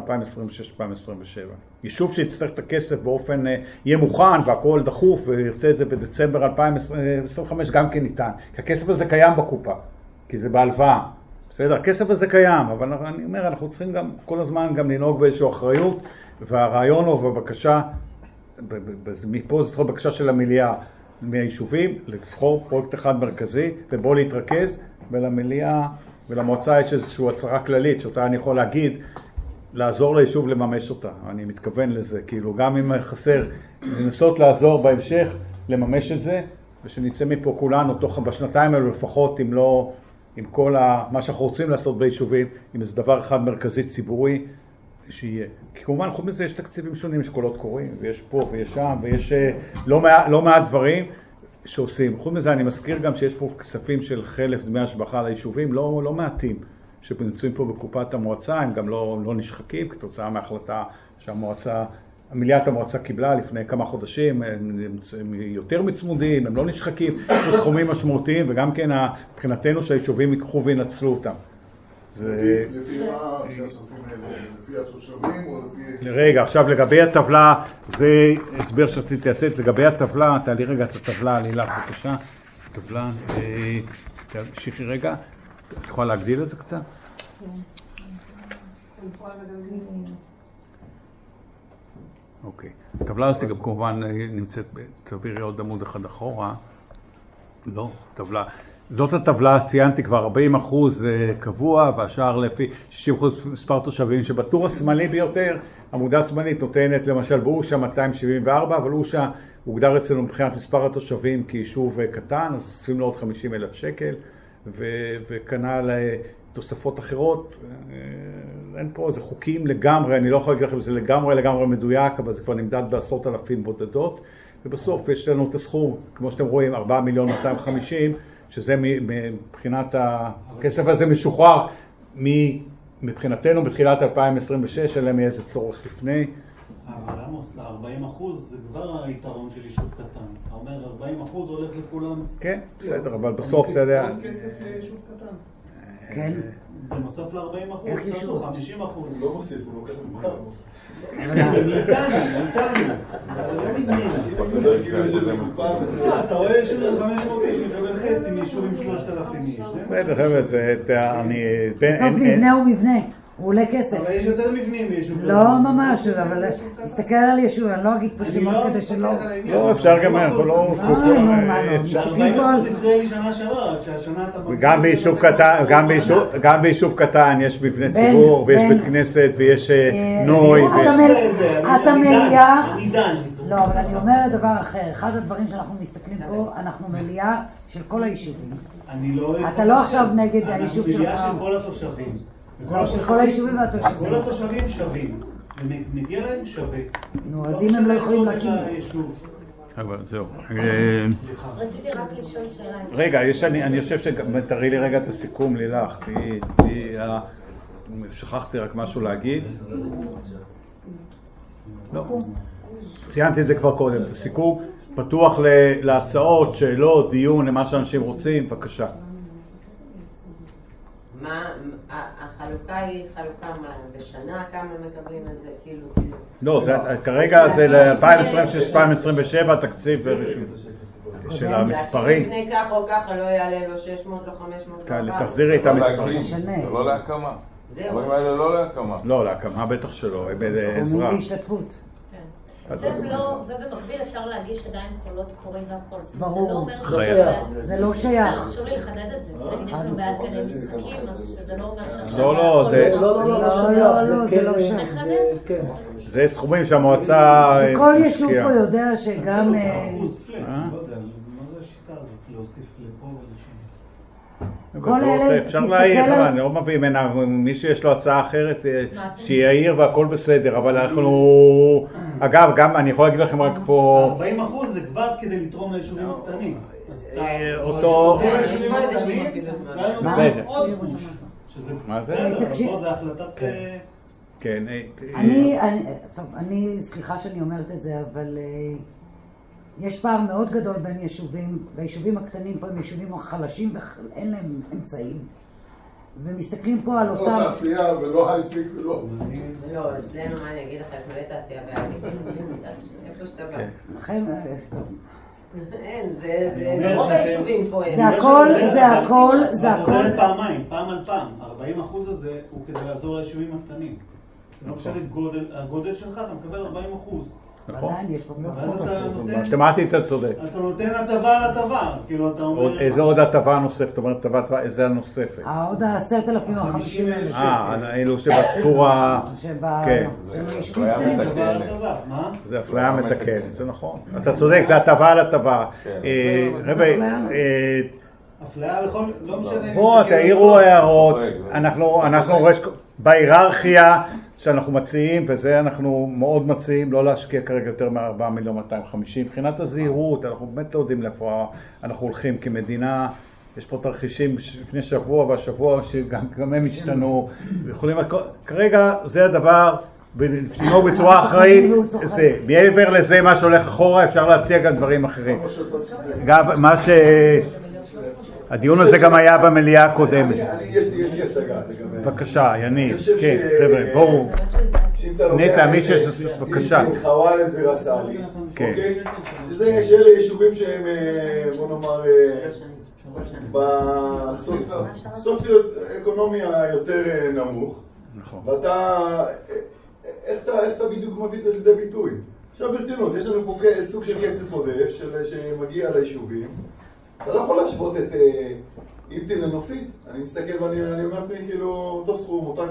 יישוב שיצטרך את הכסף באופן, יהיה מוכן והכל דחוף, וירצה את זה בדצמבר 2025 גם כן ניתן. כי הכסף הזה קיים בקופה, כי זה בהלוואה. בסדר, הכסף הזה קיים, אבל אני אומר, אנחנו צריכים גם כל הזמן גם לנהוג באיזושהי אחריות, והרעיון הוא בבקשה, מפה זה צריך בקשה של המליאה מהיישובים, לבחור פרויקט אחד מרכזי, ובוא להתרכז, ולמליאה ולמועצה יש איזושהי הצהרה כללית, שאותה אני יכול להגיד, לעזור ליישוב לממש אותה, אני מתכוון לזה, כאילו גם אם חסר, לנסות לעזור בהמשך, לממש את זה, ושנצא מפה כולנו, בשנתיים האלו לפחות, אם לא, עם כל מה שאנחנו רוצים לעשות ביישובים, עם איזה דבר אחד מרכזי ציבורי, שיהיה. כי כמובן, חוץ מזה יש תקציבים שונים, יש קולות קוראים, ויש פה ויש שם, ויש לא מעט דברים שעושים. חוץ מזה, אני מזכיר גם שיש פה כספים של חלף דמי השבחה ליישובים, לא מעטים, שנמצאים פה בקופת המועצה, הם גם לא נשחקים, כתוצאה מההחלטה מליאת המועצה קיבלה לפני כמה חודשים, הם יותר מצמודים, הם לא נשחקים, יש סכומים משמעותיים, וגם כן מבחינתנו שהיישובים ייקחו וינצלו אותם. לפי מה הכספים האלה? לפי התושבים או לפי... רגע, עכשיו לגבי הטבלה, זה הסבר שרציתי לתת, לגבי הטבלה, תעלי רגע את הטבלה, לילך בבקשה, טבלה, תמשיכי רגע, את יכולה להגדיל את זה קצת? אוקיי, הטבלה הזאת גם כמובן נמצאת, תעבירי עוד עמוד אחד אחורה, לא, טבלה, זאת הטבלה, ציינתי כבר 40% קבוע, והשאר לפי 60% מספר תושבים, שבטור השמאלי ביותר, עמודה השמאלית נותנת למשל באושה 274, אבל אושה הוגדר אצלנו מבחינת מספר התושבים כיישוב קטן, אז עושים לו עוד 50,000 שקל, וכנ"ל תוספות אחרות, אין פה איזה חוקים לגמרי, אני לא יכול להגיד לכם שזה לגמרי מדויק, אבל זה כבר נמדד בעשרות אלפים בודדות, ובסוף יש לנו את הסכום, כמו שאתם רואים, 4,250,000, שזה מבחינת הכסף הזה משוחרר מבחינתנו בתחילת 2026, אלא מאיזה צורך לפני. אבל עמוס, 40% זה כבר היתרון של יישוב קטן. אתה אומר 40% הולך לכולם. כן, בסדר, אבל בסוף אתה יודע... עוד כסף ליישוב קטן. כן. בנוסף ל-40%, קצת 50%. לא מוסיף, הוא לוקח ממך. אתה רואה יישוב עם 500 איש, מקבל חצי מיישוב עם 3,000 איש. בסדר, חבר'ה, זה... בסוף מבנה הוא מבנה. הוא עולה כסף. אבל יש יותר מבנים ביישוב. לא ממש, אבל תסתכל על יישוב, אני לא אגיד פה שמות כדי שלא... לא, אפשר גם, אנחנו לא... מסתכלים פה על... זה הפריע לי שנה שעברה, כשהשנה אתה... גם ביישוב קטן יש מבנה ציבור, ויש בית כנסת, ויש נוי. אתה מליאה... לא, אבל אני אומרת דבר אחר. אחד הדברים שאנחנו מסתכלים פה, אנחנו מליאה של כל היישובים. אתה לא עכשיו נגד היישוב שלך. אנחנו מליאה של כל התושבים. של כל היישובים והתושבים. כל התושבים שווים, מגיע להם שווה. נו, אז אם הם לא יכולים להקים... אבל זהו. רציתי רק לשאול שאלה. רגע, אני חושב שתראי לי רגע את הסיכום, לילך. שכחתי רק משהו להגיד. לא. ציינתי את זה כבר קודם. את הסיכום פתוח להצעות, שאלות, דיון, למה שאנשים רוצים. בבקשה. החלוקה היא חלוקה בשנה, כמה מקבלים את זה, כאילו... לא, כרגע זה ל-2026-2027 תקציב של המספרי. לפני ככה או ככה לא יעלה לו 600, לא 500, לא 400. תחזירי את המספרים. זה לא להקמה. הדברים האלה לא להקמה. לא, להקמה בטח שלא, בעזרה. סכומים בהשתתפות. ובמקביל אפשר להגיש עדיין קולות קוראים והכל. ברור. זה לא שייך. חשוב לי לחדד את זה. נגיד יש לנו בעד גני משחקים, אז שזה לא אומר שעכשיו... לא, זה לא שייך. זה סכומים שהמועצה... כל יישוב פה יודע שגם... אפשר להעיר, אני לא מביא ממנה, מי שיש לו הצעה אחרת שיעיר והכל בסדר, אבל אנחנו, אגב, גם אני יכול להגיד לכם רק פה 40% זה כבר כדי לתרום ליישובים הקטנים. אותו... מה זה? זה החלטת... כן. אני, סליחה שאני אומרת את זה, אבל... יש פער מאוד גדול בין יישובים, והיישובים הקטנים פה הם יישובים חלשים ואין להם אמצעים. ומסתכלים פה על אותם... לא תעשייה ולא הייטק ולא... לא, אצלנו מה אני אגיד לך, יש מלא תעשייה והייטק. איפה שאתה בא. לכם... אין, זה רוב היישובים פה. זה הכל. זה חוזר פעמיים, פעם על פעם. 40% הזה הוא כדי לעזור ליישובים הקטנים. לא משנה הגודל שלך, אתה מקבל 40%. נכון? עדיין יש פה מתמטית אתה צודק. אתה נותן הטבה על הטבה, כאילו אתה אומר... איזה עוד הטבה נוספת? זאת אומרת, איזה הנוספת? עוד 10,000 או 50,000. אלו שבספור ה... כן. זה אפליה מתקנת, זה נכון. אתה צודק, זה הטבה על הטבה. אפליה בכל... לא משנה... בואו, תעירו הערות. אנחנו בהיררכיה שאנחנו מציעים, וזה אנחנו מאוד מציעים, לא להשקיע כרגע יותר מ4,250,000. מבחינת הזהירות, אנחנו באמת לא יודעים לאיפה אנחנו הולכים כמדינה. יש פה תרחישים לפני שבוע והשבוע שגם הם השתנו. כרגע זה הדבר, ולנהוג בצורה אחראית, זה. מעבר לזה, מה שהולך אחורה, אפשר להציע גם דברים אחרים. גם מה ש... הדיון הזה גם היה במליאה הקודמת. יש לי השגה. בבקשה, יניב. כן, חבר'ה, בואו. נטע, מי שיש... בבקשה. חוואלד ורסאלי. כן. שאלה יישובים שהם, בוא נאמר, בסוציו-אקונומי היותר נמוך. נכון. ואתה... איך אתה בדיוק מביא את זה לידי ביטוי? עכשיו ברצינות, יש לנו פה סוג של כסף עודף שמגיע ליישובים. אתה לא יכול להשוות את אימתי לנופית. אני מסתכל ואני אומר לעצמי כאילו אותו סכום, אותה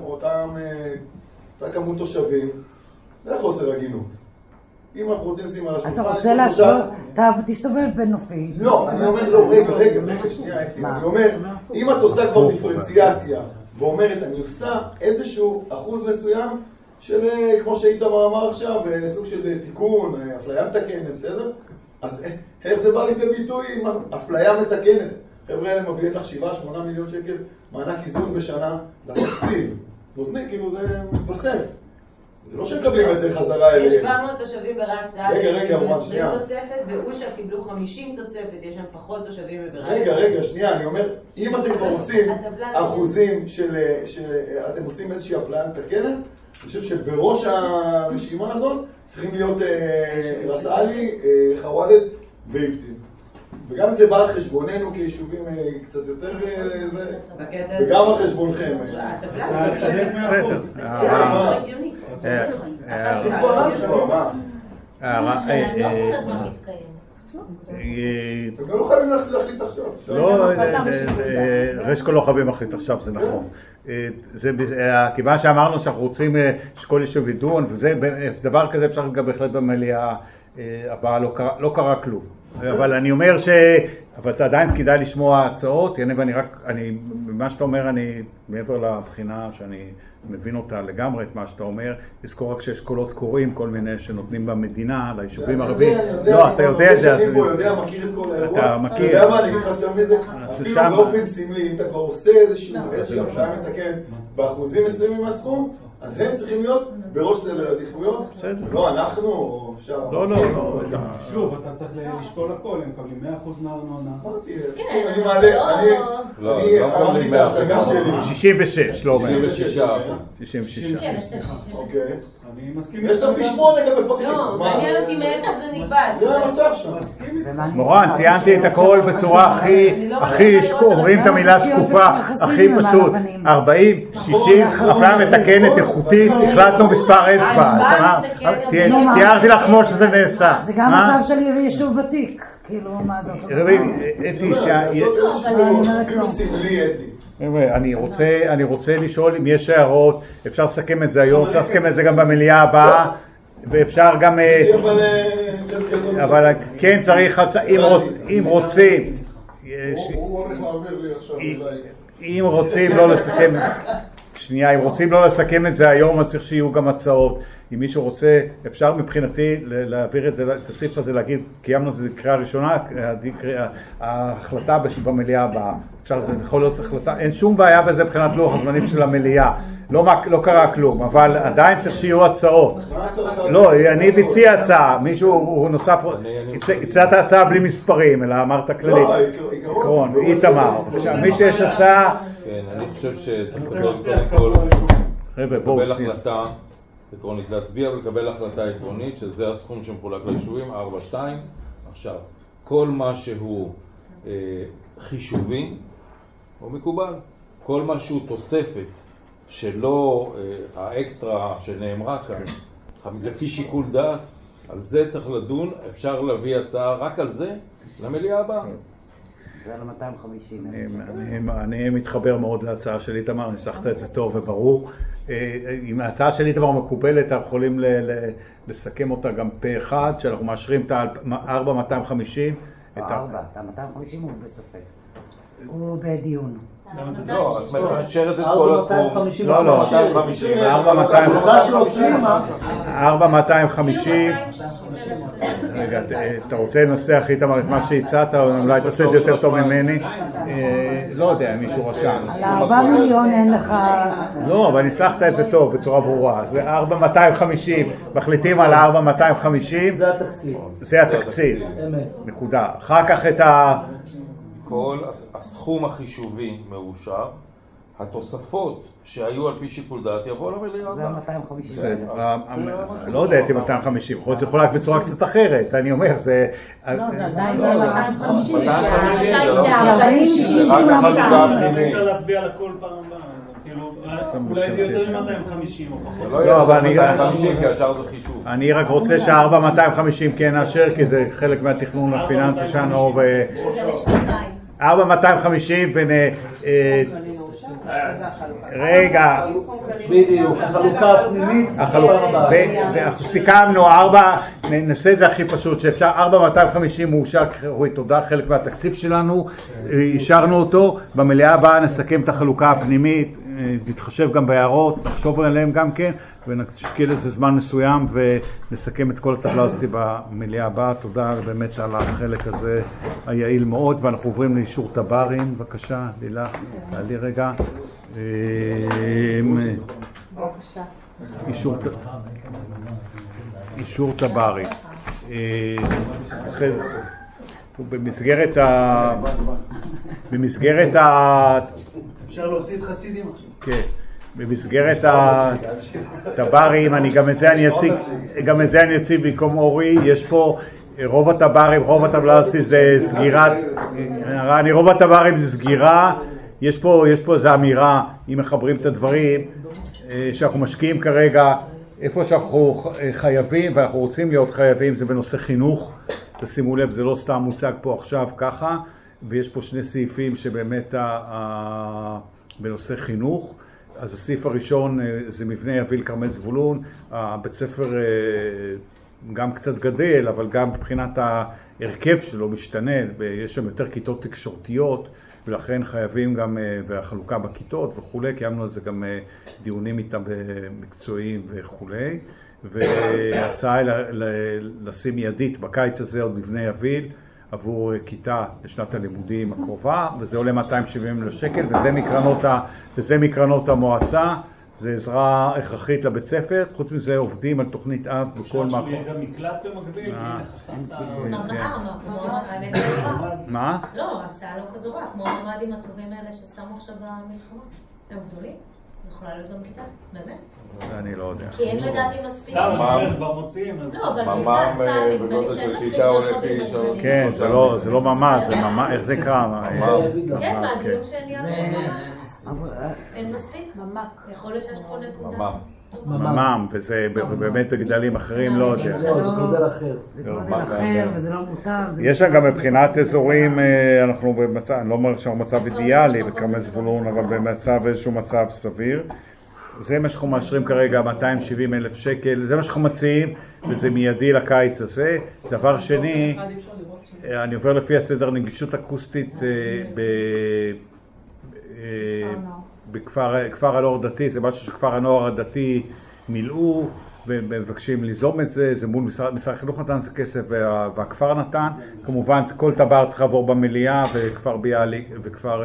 כמות תושבים. זה חוסר הגינות. אם אנחנו רוצים לשים על השולחן... אתה רוצה להשוות, אתה תסתובב בנופית. לא, אני אומר לא, רגע, שנייה, אני אומר, אם את עושה כבר דיפרנציאציה ואומרת אני עושה איזשהו אחוז מסוים של, כמו שאיתמר אמר עכשיו, סוג של תיקון, אפליה מתקנת, בסדר? אז איך זה בא לידי ביטוי עם אפליה מתקנת? חבר'ה, האלה מביאים לך 7-8 מיליון שקל מענק איזון בשנה לתקציב. נותנים, כאילו זה מתבסף. זה לא שמקבלים את זה חזרה אליהם. יש 700 תושבים ברס ד', רגע, אמרת, שנייה. תוספת, ואושה קיבלו 50 תוספת, יש שם פחות תושבים ברס. רגע, שנייה, אני אומר, אם אתם כבר עושים אחוזים שאתם עושים איזושהי אפליה מתקנת, אני חושב שבראש הרשימה הזאת צריכים להיות רסאלי, חוואלד ואיבטין. וגם זה בא על חשבוננו כיישובים קצת יותר זה, וגם על חשבונכם. אתם לא חייבים להחליט עכשיו. לא, רשקו לא חייבים להחליט עכשיו, זה נכון. כיוון שאמרנו שאנחנו רוצים שכל יישוב ידון, וזה דבר כזה אפשר גם בהחלט במליאה הבאה, לא קרה כלום. אבל אני אומר אבל עדיין כדאי לשמוע הצעות, מה שאתה אומר, אני מעבר לבחינה שאני מבין אותה לגמרי, את מה שאתה אומר, לזכור רק שיש קולות קוראים, כל מיני שנותנים במדינה, ליישובים ערבים. לא, אתה יודע את זה. אני מכיר את כל האירוע. אתה מכיר. אתה יודע מה, אני אגיד לך יותר מזה, אפילו באופן סמלי, אם אתה כבר עושה איזושהי אפליה מתקנת באחוזים מסוימים מהסכום, אז הם צריכים להיות בראש סדר העדיפויות. בסדר. לא, אנחנו אפשר... לא. שוב, אתה צריך לשקול הכל, הם מקבלים 100% מהארנונה. אני מעלה, אני אמרתי את ההשגה שלי. 66, לא אומר. 66. כן, 66. אוקיי. אני מסכים. יש להם פי 8 גם מפקדים. לא, מעניין אותי מאיך זה נקבע. זה המצב שם. מורן, ציינתי את הכל בצורה הכי, אומרים את המילה שקופה, הכי פשוט. 40, 60, אפליה מתקנת, איכותית, החלטנו מספר אצבע. תיארתי לך כמו שזה נעשה. זה גם מצב של יישוב ותיק. כאילו, מה זה אותו דבר? אתי, סמלי אתי. אני רוצה לשאול אם יש הערות, אפשר לסכם את זה היום, אפשר לסכם את זה גם במליאה הבאה, ואפשר גם... אבל כן צריך, אם רוצים... הוא הולך להעביר לי עכשיו אליי. אם רוצים לא לסכם... שנייה, אם רוצים לא לסכם את זה היום, אז צריך שיהיו גם הצעות. אם מישהו רוצה, אפשר מבחינתי להעביר את זה, את הסעיף הזה, להגיד, קיימנו את זה קריאה ראשונה, ההחלטה במליאה הבאה. אפשר, זה יכול להיות החלטה, אין שום בעיה בזה מבחינת לוח הזמנים של המליאה. לא קרה כלום, אבל עדיין צריך שיהיו הצעות. לא, אני הציע הצעה, מישהו הוא נוסף, הצעת הצעה בלי מספרים, אלא אמרת כללית. עקרון, איתמר. מי שיש הצעה... כן, אני חושב שצריך לקבל החלטה עקרונית, להצביע ולקבל החלטה עקרונית, שזה הסכום שמחולק ליישובים, 4-2. עכשיו, כל מה שהוא חישובי הוא מקובל. כל מה שהוא תוספת שלא האקסטרה שנאמרה כאן, לפי שיקול דעת, על זה צריך לדון, אפשר להביא הצעה רק על זה למליאה הבאה. זה על 250. אני מתחבר מאוד להצעה של איתמר, ניסחת את זה טוב וברור. אם ההצעה של איתמר מקובלת, אנחנו יכולים לסכם אותה גם פה אחד, שאנחנו מאשרים את ה-4,250. ה-250 הוא בספק. הוא בדיון. לא, את מאשרת את כל הסכום. לא, 4,250. רגע, אתה רוצה לנסח איתמר את מה שהצעת, או אולי תעשה את זה יותר טוב ממני? לא יודע, מישהו רשם. על 4 מיליון אין לך... לא, אבל ניסחת את זה טוב, בצורה ברורה. זה 4,250, מחליטים על 4,250. זה התקציב. זה התקציב. נקודה. אחר כך את ה... כל הסכום החישובי מאושר, התוספות שהיו על פי שיקול דעת יבוא למליאה. זה 250. לא יודע, 250, יכול להיות זה יכול רק בצורה קצת אחרת, אני אומר, זה... לא, זה עדיין זה 250. אפשר להצביע על הכל פעם הבאה. אולי זה יותר מ-250 או פחות. לא, אבל אני... 250 כי השאר זה חישוב. אני רק רוצה שה-4,250 כן נאשר, כי זה חלק מהתכנון הפיננסי שלנו, 4,250 רגע, בדיוק, החלוקה הפנימית, ואנחנו סיכמנו, נעשה את זה הכי פשוט שאפשר, 4,250 מאושר, תודה, חלק מהתקציב שלנו, אישרנו אותו, במליאה הבאה נסכם את החלוקה הפנימית, נתחשב גם בהערות, נחשוב עליהם גם כן, ונשקיע לזה זמן מסוים ונסכם את כל הטבלה הזאת במליאה הבאה. תודה באמת על החלק הזה היעיל מאוד, ואנחנו עוברים לאישור טברים. בבקשה, לילה, תעלי רגע. אישור טברים. במסגרת אפשר להוציא את חסידים עכשיו. כן. במסגרת הטברים, גם את זה אני אציג במקום אורי. יש פה רוב הטברים, רוב הטבלה הזאת זה סגירת, רוב הטברים זה סגירה. יש פה איזו אמירה, אם מחברים את הדברים, שאנחנו משקיעים כרגע, איפה שאנחנו חייבים, ואנחנו רוצים להיות חייבים, זה בנושא חינוך. תשימו לב, זה לא סתם מוצג פה עכשיו ככה, ויש פה שני סעיפים שבאמת בנושא חינוך. אז הסעיף הראשון זה מבנה יביל כרמל זבולון, הבית ספר גם קצת גדל, אבל גם מבחינת ההרכב שלו משתנה, יש שם יותר כיתות תקשורתיות, ולכן חייבים גם, והחלוקה בכיתות וכו', קיימנו על זה גם דיונים איתם מקצועיים וכו', וההצעה היא לשים ידית בקיץ הזה עוד מבנה יביל, עבור כיתה לשנת הלימודים הקרובה, וזה עולה 270,000 שקל, וזה מקרנות המועצה, זה עזרה הכרחית לבית ספר, חוץ מזה עובדים על תוכנית אב בכל מקום. שיהיה גם מקלט במקביל? מה? לא, ההצעה לא כזו רע, כמו הממ"דים הטובים האלה ששמו עכשיו במלחמה, הם גדולים. יכולה להיות גם כיתה, באמת? אני לא יודע. כי אין לדעתי מספיק. במוצאים, אז... לא, אבל כיתה, נדמה לי שאין מספיק רכבים גדולים. כן, זה לא ממש, זה ממש, איך זה קרה? כן, מהדיון שנהיה אין מספיק? ממק. יכול להיות שיש פה נקודה. ממ"ם, וזה באמת בגדלים אחרים, לא יודע. זה גודל אחר. זה גודל אחר וזה לא מותר. יש שם גם מבחינת אזורים, אנחנו במצב, אני לא אומר שאנחנו מצב אידיאלי בכרמל זבולון, אבל במצב איזשהו מצב סביר. זה מה שאנחנו מאשרים כרגע, 270,000 שקל, זה מה שאנחנו מציעים, וזה מיידי לקיץ הזה. דבר שני, אני עובר לפי הסדר נגישות אקוסטית בכפר הנוער דתי, זה משהו שכפר הנוער הדתי מילאו ומבקשים ליזום את זה, זה מול משרד החינוך נתן זה כסף והכפר נתן, כמובן כל טבר צריך לעבור במליאה וכפר ביאליק וכפר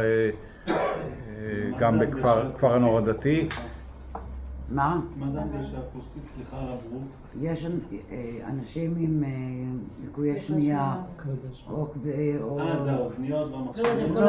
גם בכפר הנוער הדתי. מה? מה זה הנגשה אקוסטית? סליחה על הברות. יש אנשים עם ליקויי שמיעה או... זה האוזניות והמחשבים. לא, זה כל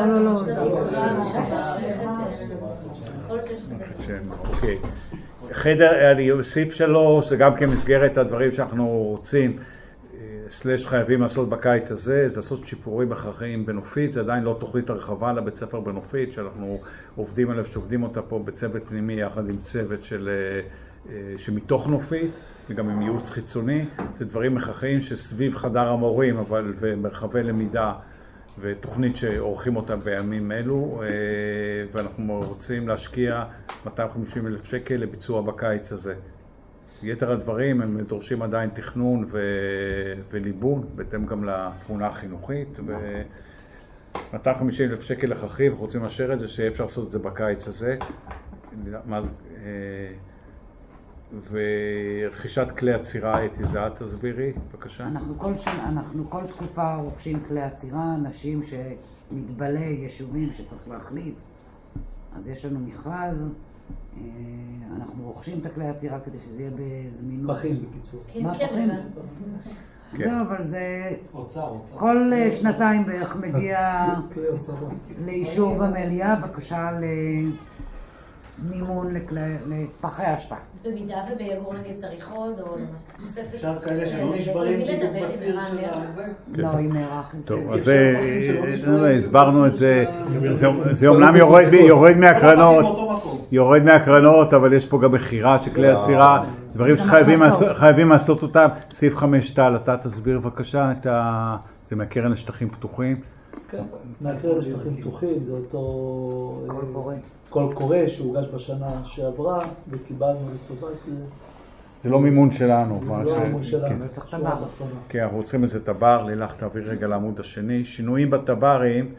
אוקיי. חדר, אני אוסיף 3, זה גם כמסגרת הדברים שאנחנו רוצים, סלש חייבים לעשות בקיץ הזה, זה לעשות שיפורים הכרחיים בנופית, זה עדיין לא תוכנית הרחבה לבית ספר בנופית, שאנחנו עובדים עליו, שעובדים אותה פה בצוות פנימי יחד עם צוות של שמתוך נופית, וגם עם ייעוץ חיצוני, זה דברים הכרחיים שסביב חדר המורים, אבל ומרחבי למידה, ותוכנית שעורכים אותה בימים אלו, ואנחנו רוצים להשקיע 250,000 שקל לביצוע בקיץ הזה. יתר הדברים הם דורשים עדיין תכנון וליבון, בהתאם גם לתמונה החינוכית, ו250,000 שקל הכרחי, אנחנו רוצים לאשר את זה, שיהיה אפשר לעשות את זה בקיץ הזה. ורכישת כלי עצירה, זה את תסבירי, בבקשה. אנחנו כל תקופה רוכשים כלי עצירה, אנשים שמתבלה, יישובים שצריך להחליף, אז יש לנו מכרז, אנחנו רוכשים את הכלי העצירה כדי שזה יהיה בזמינות. בכיל בקיצור. מה בכיל? זהו, אבל זה כל שנתיים בערך מגיע לאישור במליאה, בקשה למימון לפחי אשפה. במידה וביגור נגיד צריך עוד או תוספת... אפשר כאלה שלא נשברים בדיוק בציר של הזה? לא, היא נערך. טוב, אז הסברנו את זה, זה אומנם יורד מהקרנות, אבל יש פה גם מחירה של כלי עצירה, דברים שחייבים לעשות אותם. סעיף 5 טל, אתה תסביר בבקשה, זה מהקרן לשטחים פתוחים. כן, מהקרן לשטחים פתוחים, זה אותו קול קורא שהוגש בשנה שעברה, וקיבלנו לטובת זה. זה לא מימון שלנו. זה לא מימון שלנו, צריך טבר. כן, אנחנו רוצים איזה טבר, לילך תעביר רגע לעמוד השני. שינויים בטברים,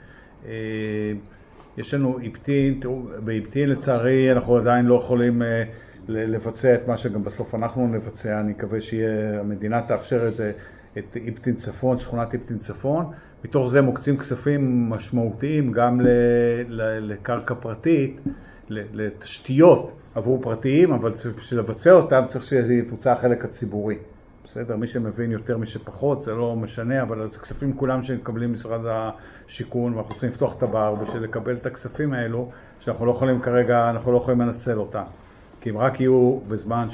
יש לנו איפטין, באיפטין לצערי אנחנו עדיין לא יכולים לבצע את מה שגם בסוף אנחנו נבצע, אני מקווה שהמדינה תאפשר את זה, את איפטין צפון, שכונת איפטין צפון. מתוך זה מוקצים כספים משמעותיים גם לקרקע פרטית, לתשתיות עבור פרטיים, אבל בשביל לבצע אותם צריך שיבוצע החלק הציבורי. בסדר, מי שמבין יותר, מי שפחות, זה לא משנה, אבל זה כספים כולם שמקבלים משרד השיכון, ואנחנו צריכים לפתוח את הבר בשביל לקבל את הכספים האלו, שאנחנו לא יכולים כרגע, אנחנו לא יכולים לנצל אותם. כי הם רק יהיו בזמן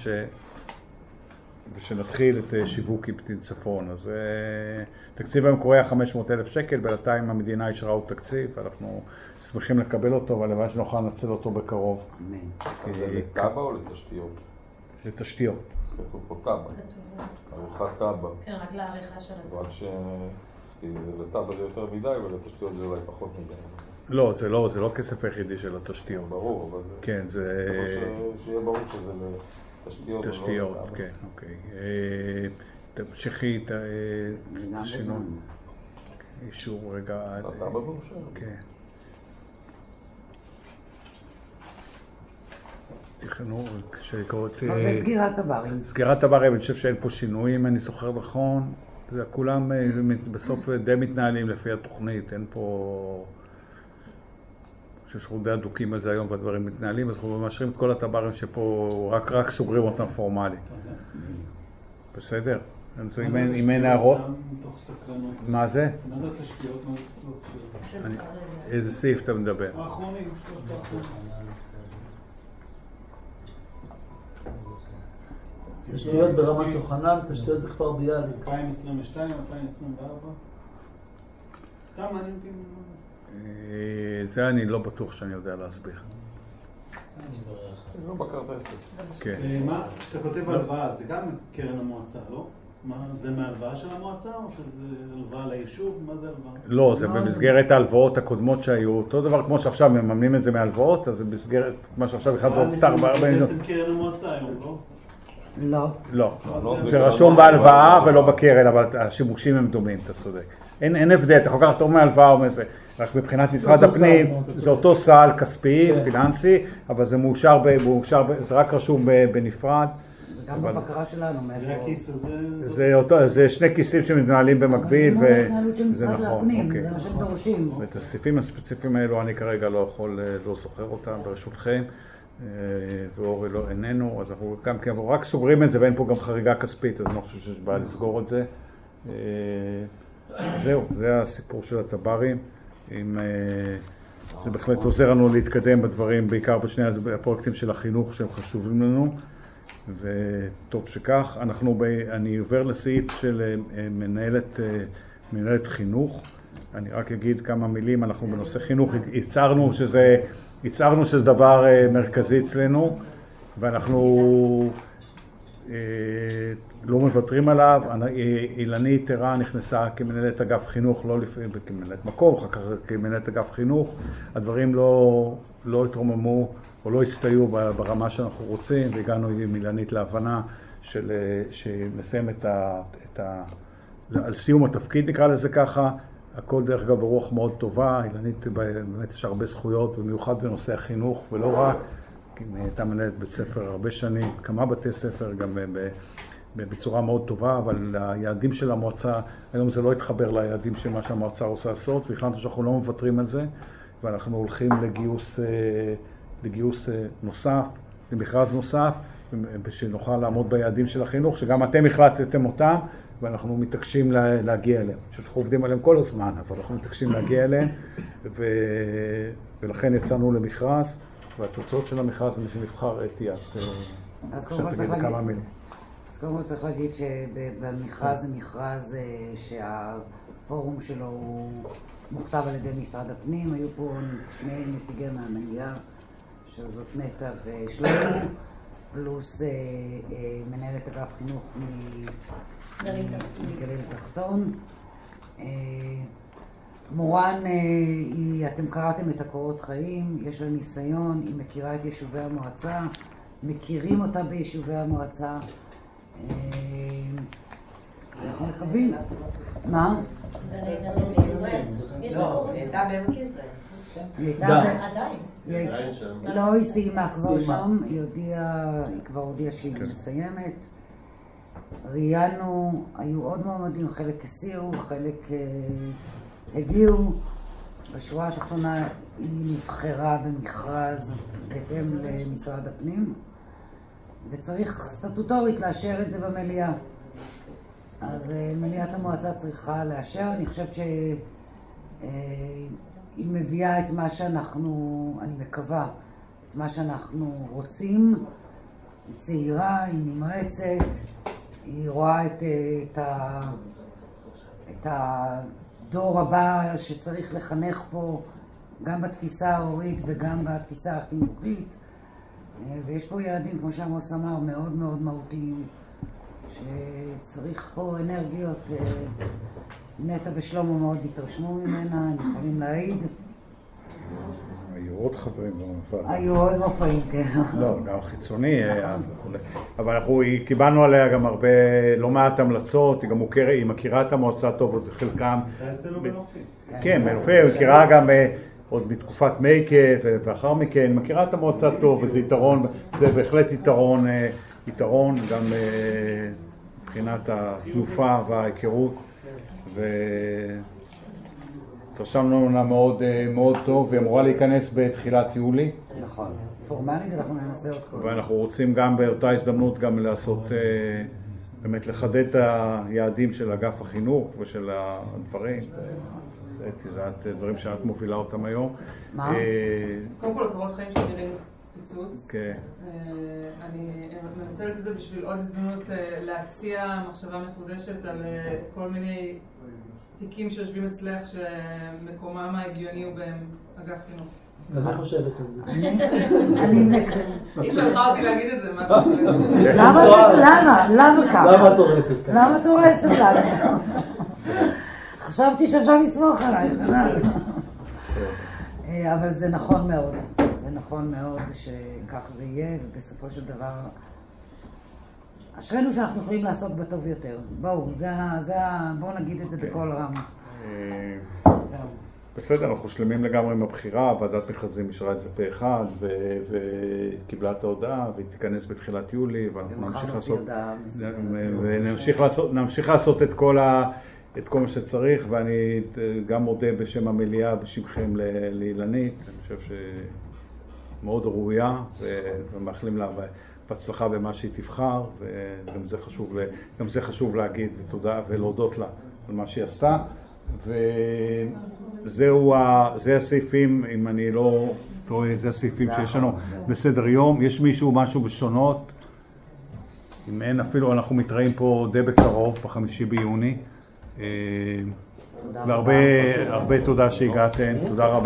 ושנתחיל את שיווק איפטין צפון. אז תקציב המקורי היה 500,000 שקל, בינתיים המדינה אישרה עוד תקציב, ואנחנו שמחים לקבל אותו, אבל לבד שנוכל לנצל אותו בקרוב. זה לטאבה או לתשתיות? לתשתיות. כתוב פה טאבה. עריכת טאבה. כן, רק לעריכה של זה. רק שלטאבה זה יותר מדי, ולתשתיות זה אולי פחות מדי. לא, זה לא כסף היחידי של התשתיות. ברור, אבל כן, זה... שיהיה ברור שזה לתשתיות. תשתיות, כן, אוקיי. תמשיכי את השינוי. אישור רגע. טאבה מאושר. כן. תכנו, כשקוראות... סגירת הברים. סגירת הברים, אני חושב שאין פה שינויים, אני זוכר נכון. כולם בסוף די מתנהלים לפי התוכנית, אין פה... שיש רודי הדוקים על זה היום והדברים מתנהלים, אז אנחנו מאשרים את כל הטברים שפה, רק סוגרים אותם פורמלית. בסדר? אם אין הערות... מה זה? מה זה תשתיות? איזה סעיף אתה מדבר? האחרונים, 3 תשתיות ברמת יוחנן, תשתיות בכפר ביאליק. 2022, 2024. סתם מעניין אותי. זה אני לא בטוח שאני יודע להסביר. לא בכרטסת. מה? כשאתה כותב הלוואה, זה גם קרן המועצה, לא? זה מהלוואה של המועצה או שזה הלוואה ליישוב? מה זה הלוואה? לא, זה במסגרת ההלוואות הקודמות שהיו. אותו דבר כמו שעכשיו מממנים את זה מהלוואות, אז זה במסגרת מה שעכשיו אחד באופטר. זה בעצם קרן המועצה היום, לא? לא. לא. זה רשום בהלוואה ולא בקרן, אבל השימושים הם דומים, אתה צודק. אין הבדל, אתה יכול לקחת או מהלוואה או מזה. רק מבחינת משרד הפנים, זה אותו סל כספי, פיננסי, אבל זה מאושר, זה רק רשום בנפרד. זה גם בבקרה שלנו. זה הכיס הזה? זה שני כיסים שמתנהלים במקביל, וזה נכון. זה מה שהם דורשים. ואת הסעיפים הספציפיים האלו אני כרגע לא יכול, לא זוכר אותם ברשותכם, ואורי לא איננו, אז אנחנו גם רק סוגרים את זה, ואין פה גם חריגה כספית, אז אני לא חושב שיש בעיה לסגור את זה. זהו, זה הסיפור של הטברים. זה בהחלט עוזר לנו להתקדם בדברים, בעיקר בשני הפרויקטים של החינוך שהם חשובים לנו, וטוב שכך. אני עובר לסעיף של מנהלת חינוך. אני רק אגיד כמה מילים, אנחנו בנושא חינוך הצהרנו שזה דבר מרכזי אצלנו. ואנחנו לא מוותרים עליו. אילנית ערה נכנסה כמנהלת אגף חינוך, לא כמנהלת מקום, אחר כך כמנהלת אגף חינוך. הדברים לא התרוממו או לא הסתייעו ברמה שאנחנו רוצים, והגענו עם אילנית להבנה שנסיים על סיום התפקיד, נקרא לזה ככה. הכל דרך אגב ברוח מאוד טובה. אילנית באמת יש הרבה זכויות, במיוחד בנושא החינוך, ולא רק. היא הייתה מנהלת בית ספר הרבה שנים, כמה בתי ספר, גם בצורה מאוד טובה, אבל היעדים של המועצה, היום זה לא התחבר ליעדים של מה שהמועצה רוצה לעשות, והחלטנו שאנחנו לא מוותרים על זה, ואנחנו הולכים לגיוס נוסף, למכרז נוסף, שנוכל לעמוד ביעדים של החינוך, שגם אתם החלטתם אותם, ואנחנו מתעקשים להגיע אליהם. שאנחנו עובדים עליהם כל הזמן, אבל אנחנו מתעקשים להגיע אליהם, ולכן יצאנו למכרז, והתוצאות של המכרז זה שנבחר אתי, אז תגיד כמה מילים. אז קודם כל צריך להגיד שבמכרז זה מכרז שהפורום שלו הוא מוכתב על ידי משרד הפנים. היו פה שני נציגי מהמליאה, שזאת נטע ושלמה, פלוס מנהלת אגף חינוך מגליל תחתון. מורן, אתם קראתם את הקורות חיים, יש לה ניסיון, היא מכירה את יישובי המועצה, מכירים אותה ביישובי המועצה. אנחנו מקווים. מה? יש לה קורות. היא הייתה בעמק יזרעאל. היא הייתה עדיין. לא, היא סיימה כבר שם, היא כבר הודיעה שהיא מסיימת. ראיינו, היו עוד מועמדים, חלק הסירו, חלק הגיעו. בשורה התחתונה היא נבחרה במכרז בהתאם למשרד הפנים, וצריך סטטוטורית לאשר את זה במליאה. אז מליאת המועצה צריכה לאשר. אני חושבת שהיא מביאה את מה שאנחנו, אני מקווה, את מה שאנחנו רוצים. היא צעירה, היא נמרצת, היא רואה את הדור הבא שצריך לחנך פה, גם בתפיסה ההורית וגם בתפיסה החינוכית. ויש פה יעדים, כמו שעמוס אמר, מאוד מאוד מהותיים, שצריך פה אנרגיות. נטע ושלמה מאוד התרשמו ממנה, הם יכולים להעיד. היו עוד חברים במופע. היו עוד מופעים, כן. לא, גם חיצוני, אבל אנחנו קיבלנו עליה גם הרבה, לא מעט המלצות, היא גם מוכרת, היא מכירה את המועצה טוב, עוד חלקם. אתה אצלנו בנופית. כן, בנופית, היא מכירה גם עוד בתקופת מייקה, ואחר מכן, מכירה את המועצה טוב, וזה יתרון, זה בהחלט יתרון גם מבחינת התנופה וההיכרות, תרשמנו לה מאוד טוב, והיא אמורה להיכנס בתחילת יולי. נכון. פורמלית אנחנו ננסה עוד כל. ואנחנו רוצים גם באותה הזדמנות גם לעשות, באמת לחדד את היעדים של אגף החינוך ושל הדברים. זה דברים שאת מובילה אותם היום. מה? קודם כל, הקורות חיים שנראים פיצוץ. כן. אני מנצלת את זה בשביל עוד הזדמנות להציע מחשבה מחודשת על כל מיני תיקים שיושבים אצלך שמקומם ההגיוני הוא בהם אגף חינוך. אז אני חושבת על זה. היא שלחה אותי להגיד את זה, מה אתה חושבת? למה ככה? למה את הורסת ככה? למה את הורסת לנו? חשבתי שאפשר לסמוך עלייך. אבל זה נכון מאוד. זה נכון מאוד שכך זה יהיה, ובסופו של דבר אשרינו שאנחנו יכולים לעשות בטוב יותר. בואו, בואו נגיד את זה בכל רם. בסדר, אנחנו שלמים לגמרי עם הבחירה, ועדת מכרזים אישרה את זה פה אחד, וקיבלה את ההודעה, והיא תיכנס בתחילת יולי, ואנחנו נמשיך לעשות את כל מה שצריך, ואני גם מודה בשם המליאה, בשמכם לאילנית. אני חושב שמאוד ראויה, ומאחלים לה בהצלחה במה שהיא תבחר, וגם זה חשוב להגיד ותודה ולהודות לה על מה שהיא עשתה. זה הסעיפים, אם אני לא טועה, זה הסעיפים שיש לנו בסדר יום. יש משהו בשונות? אם אין, אפילו אנחנו מתראים פה די בקרוב, ב5 ביוני. והרבה תודה שהגעתם, תודה רבה.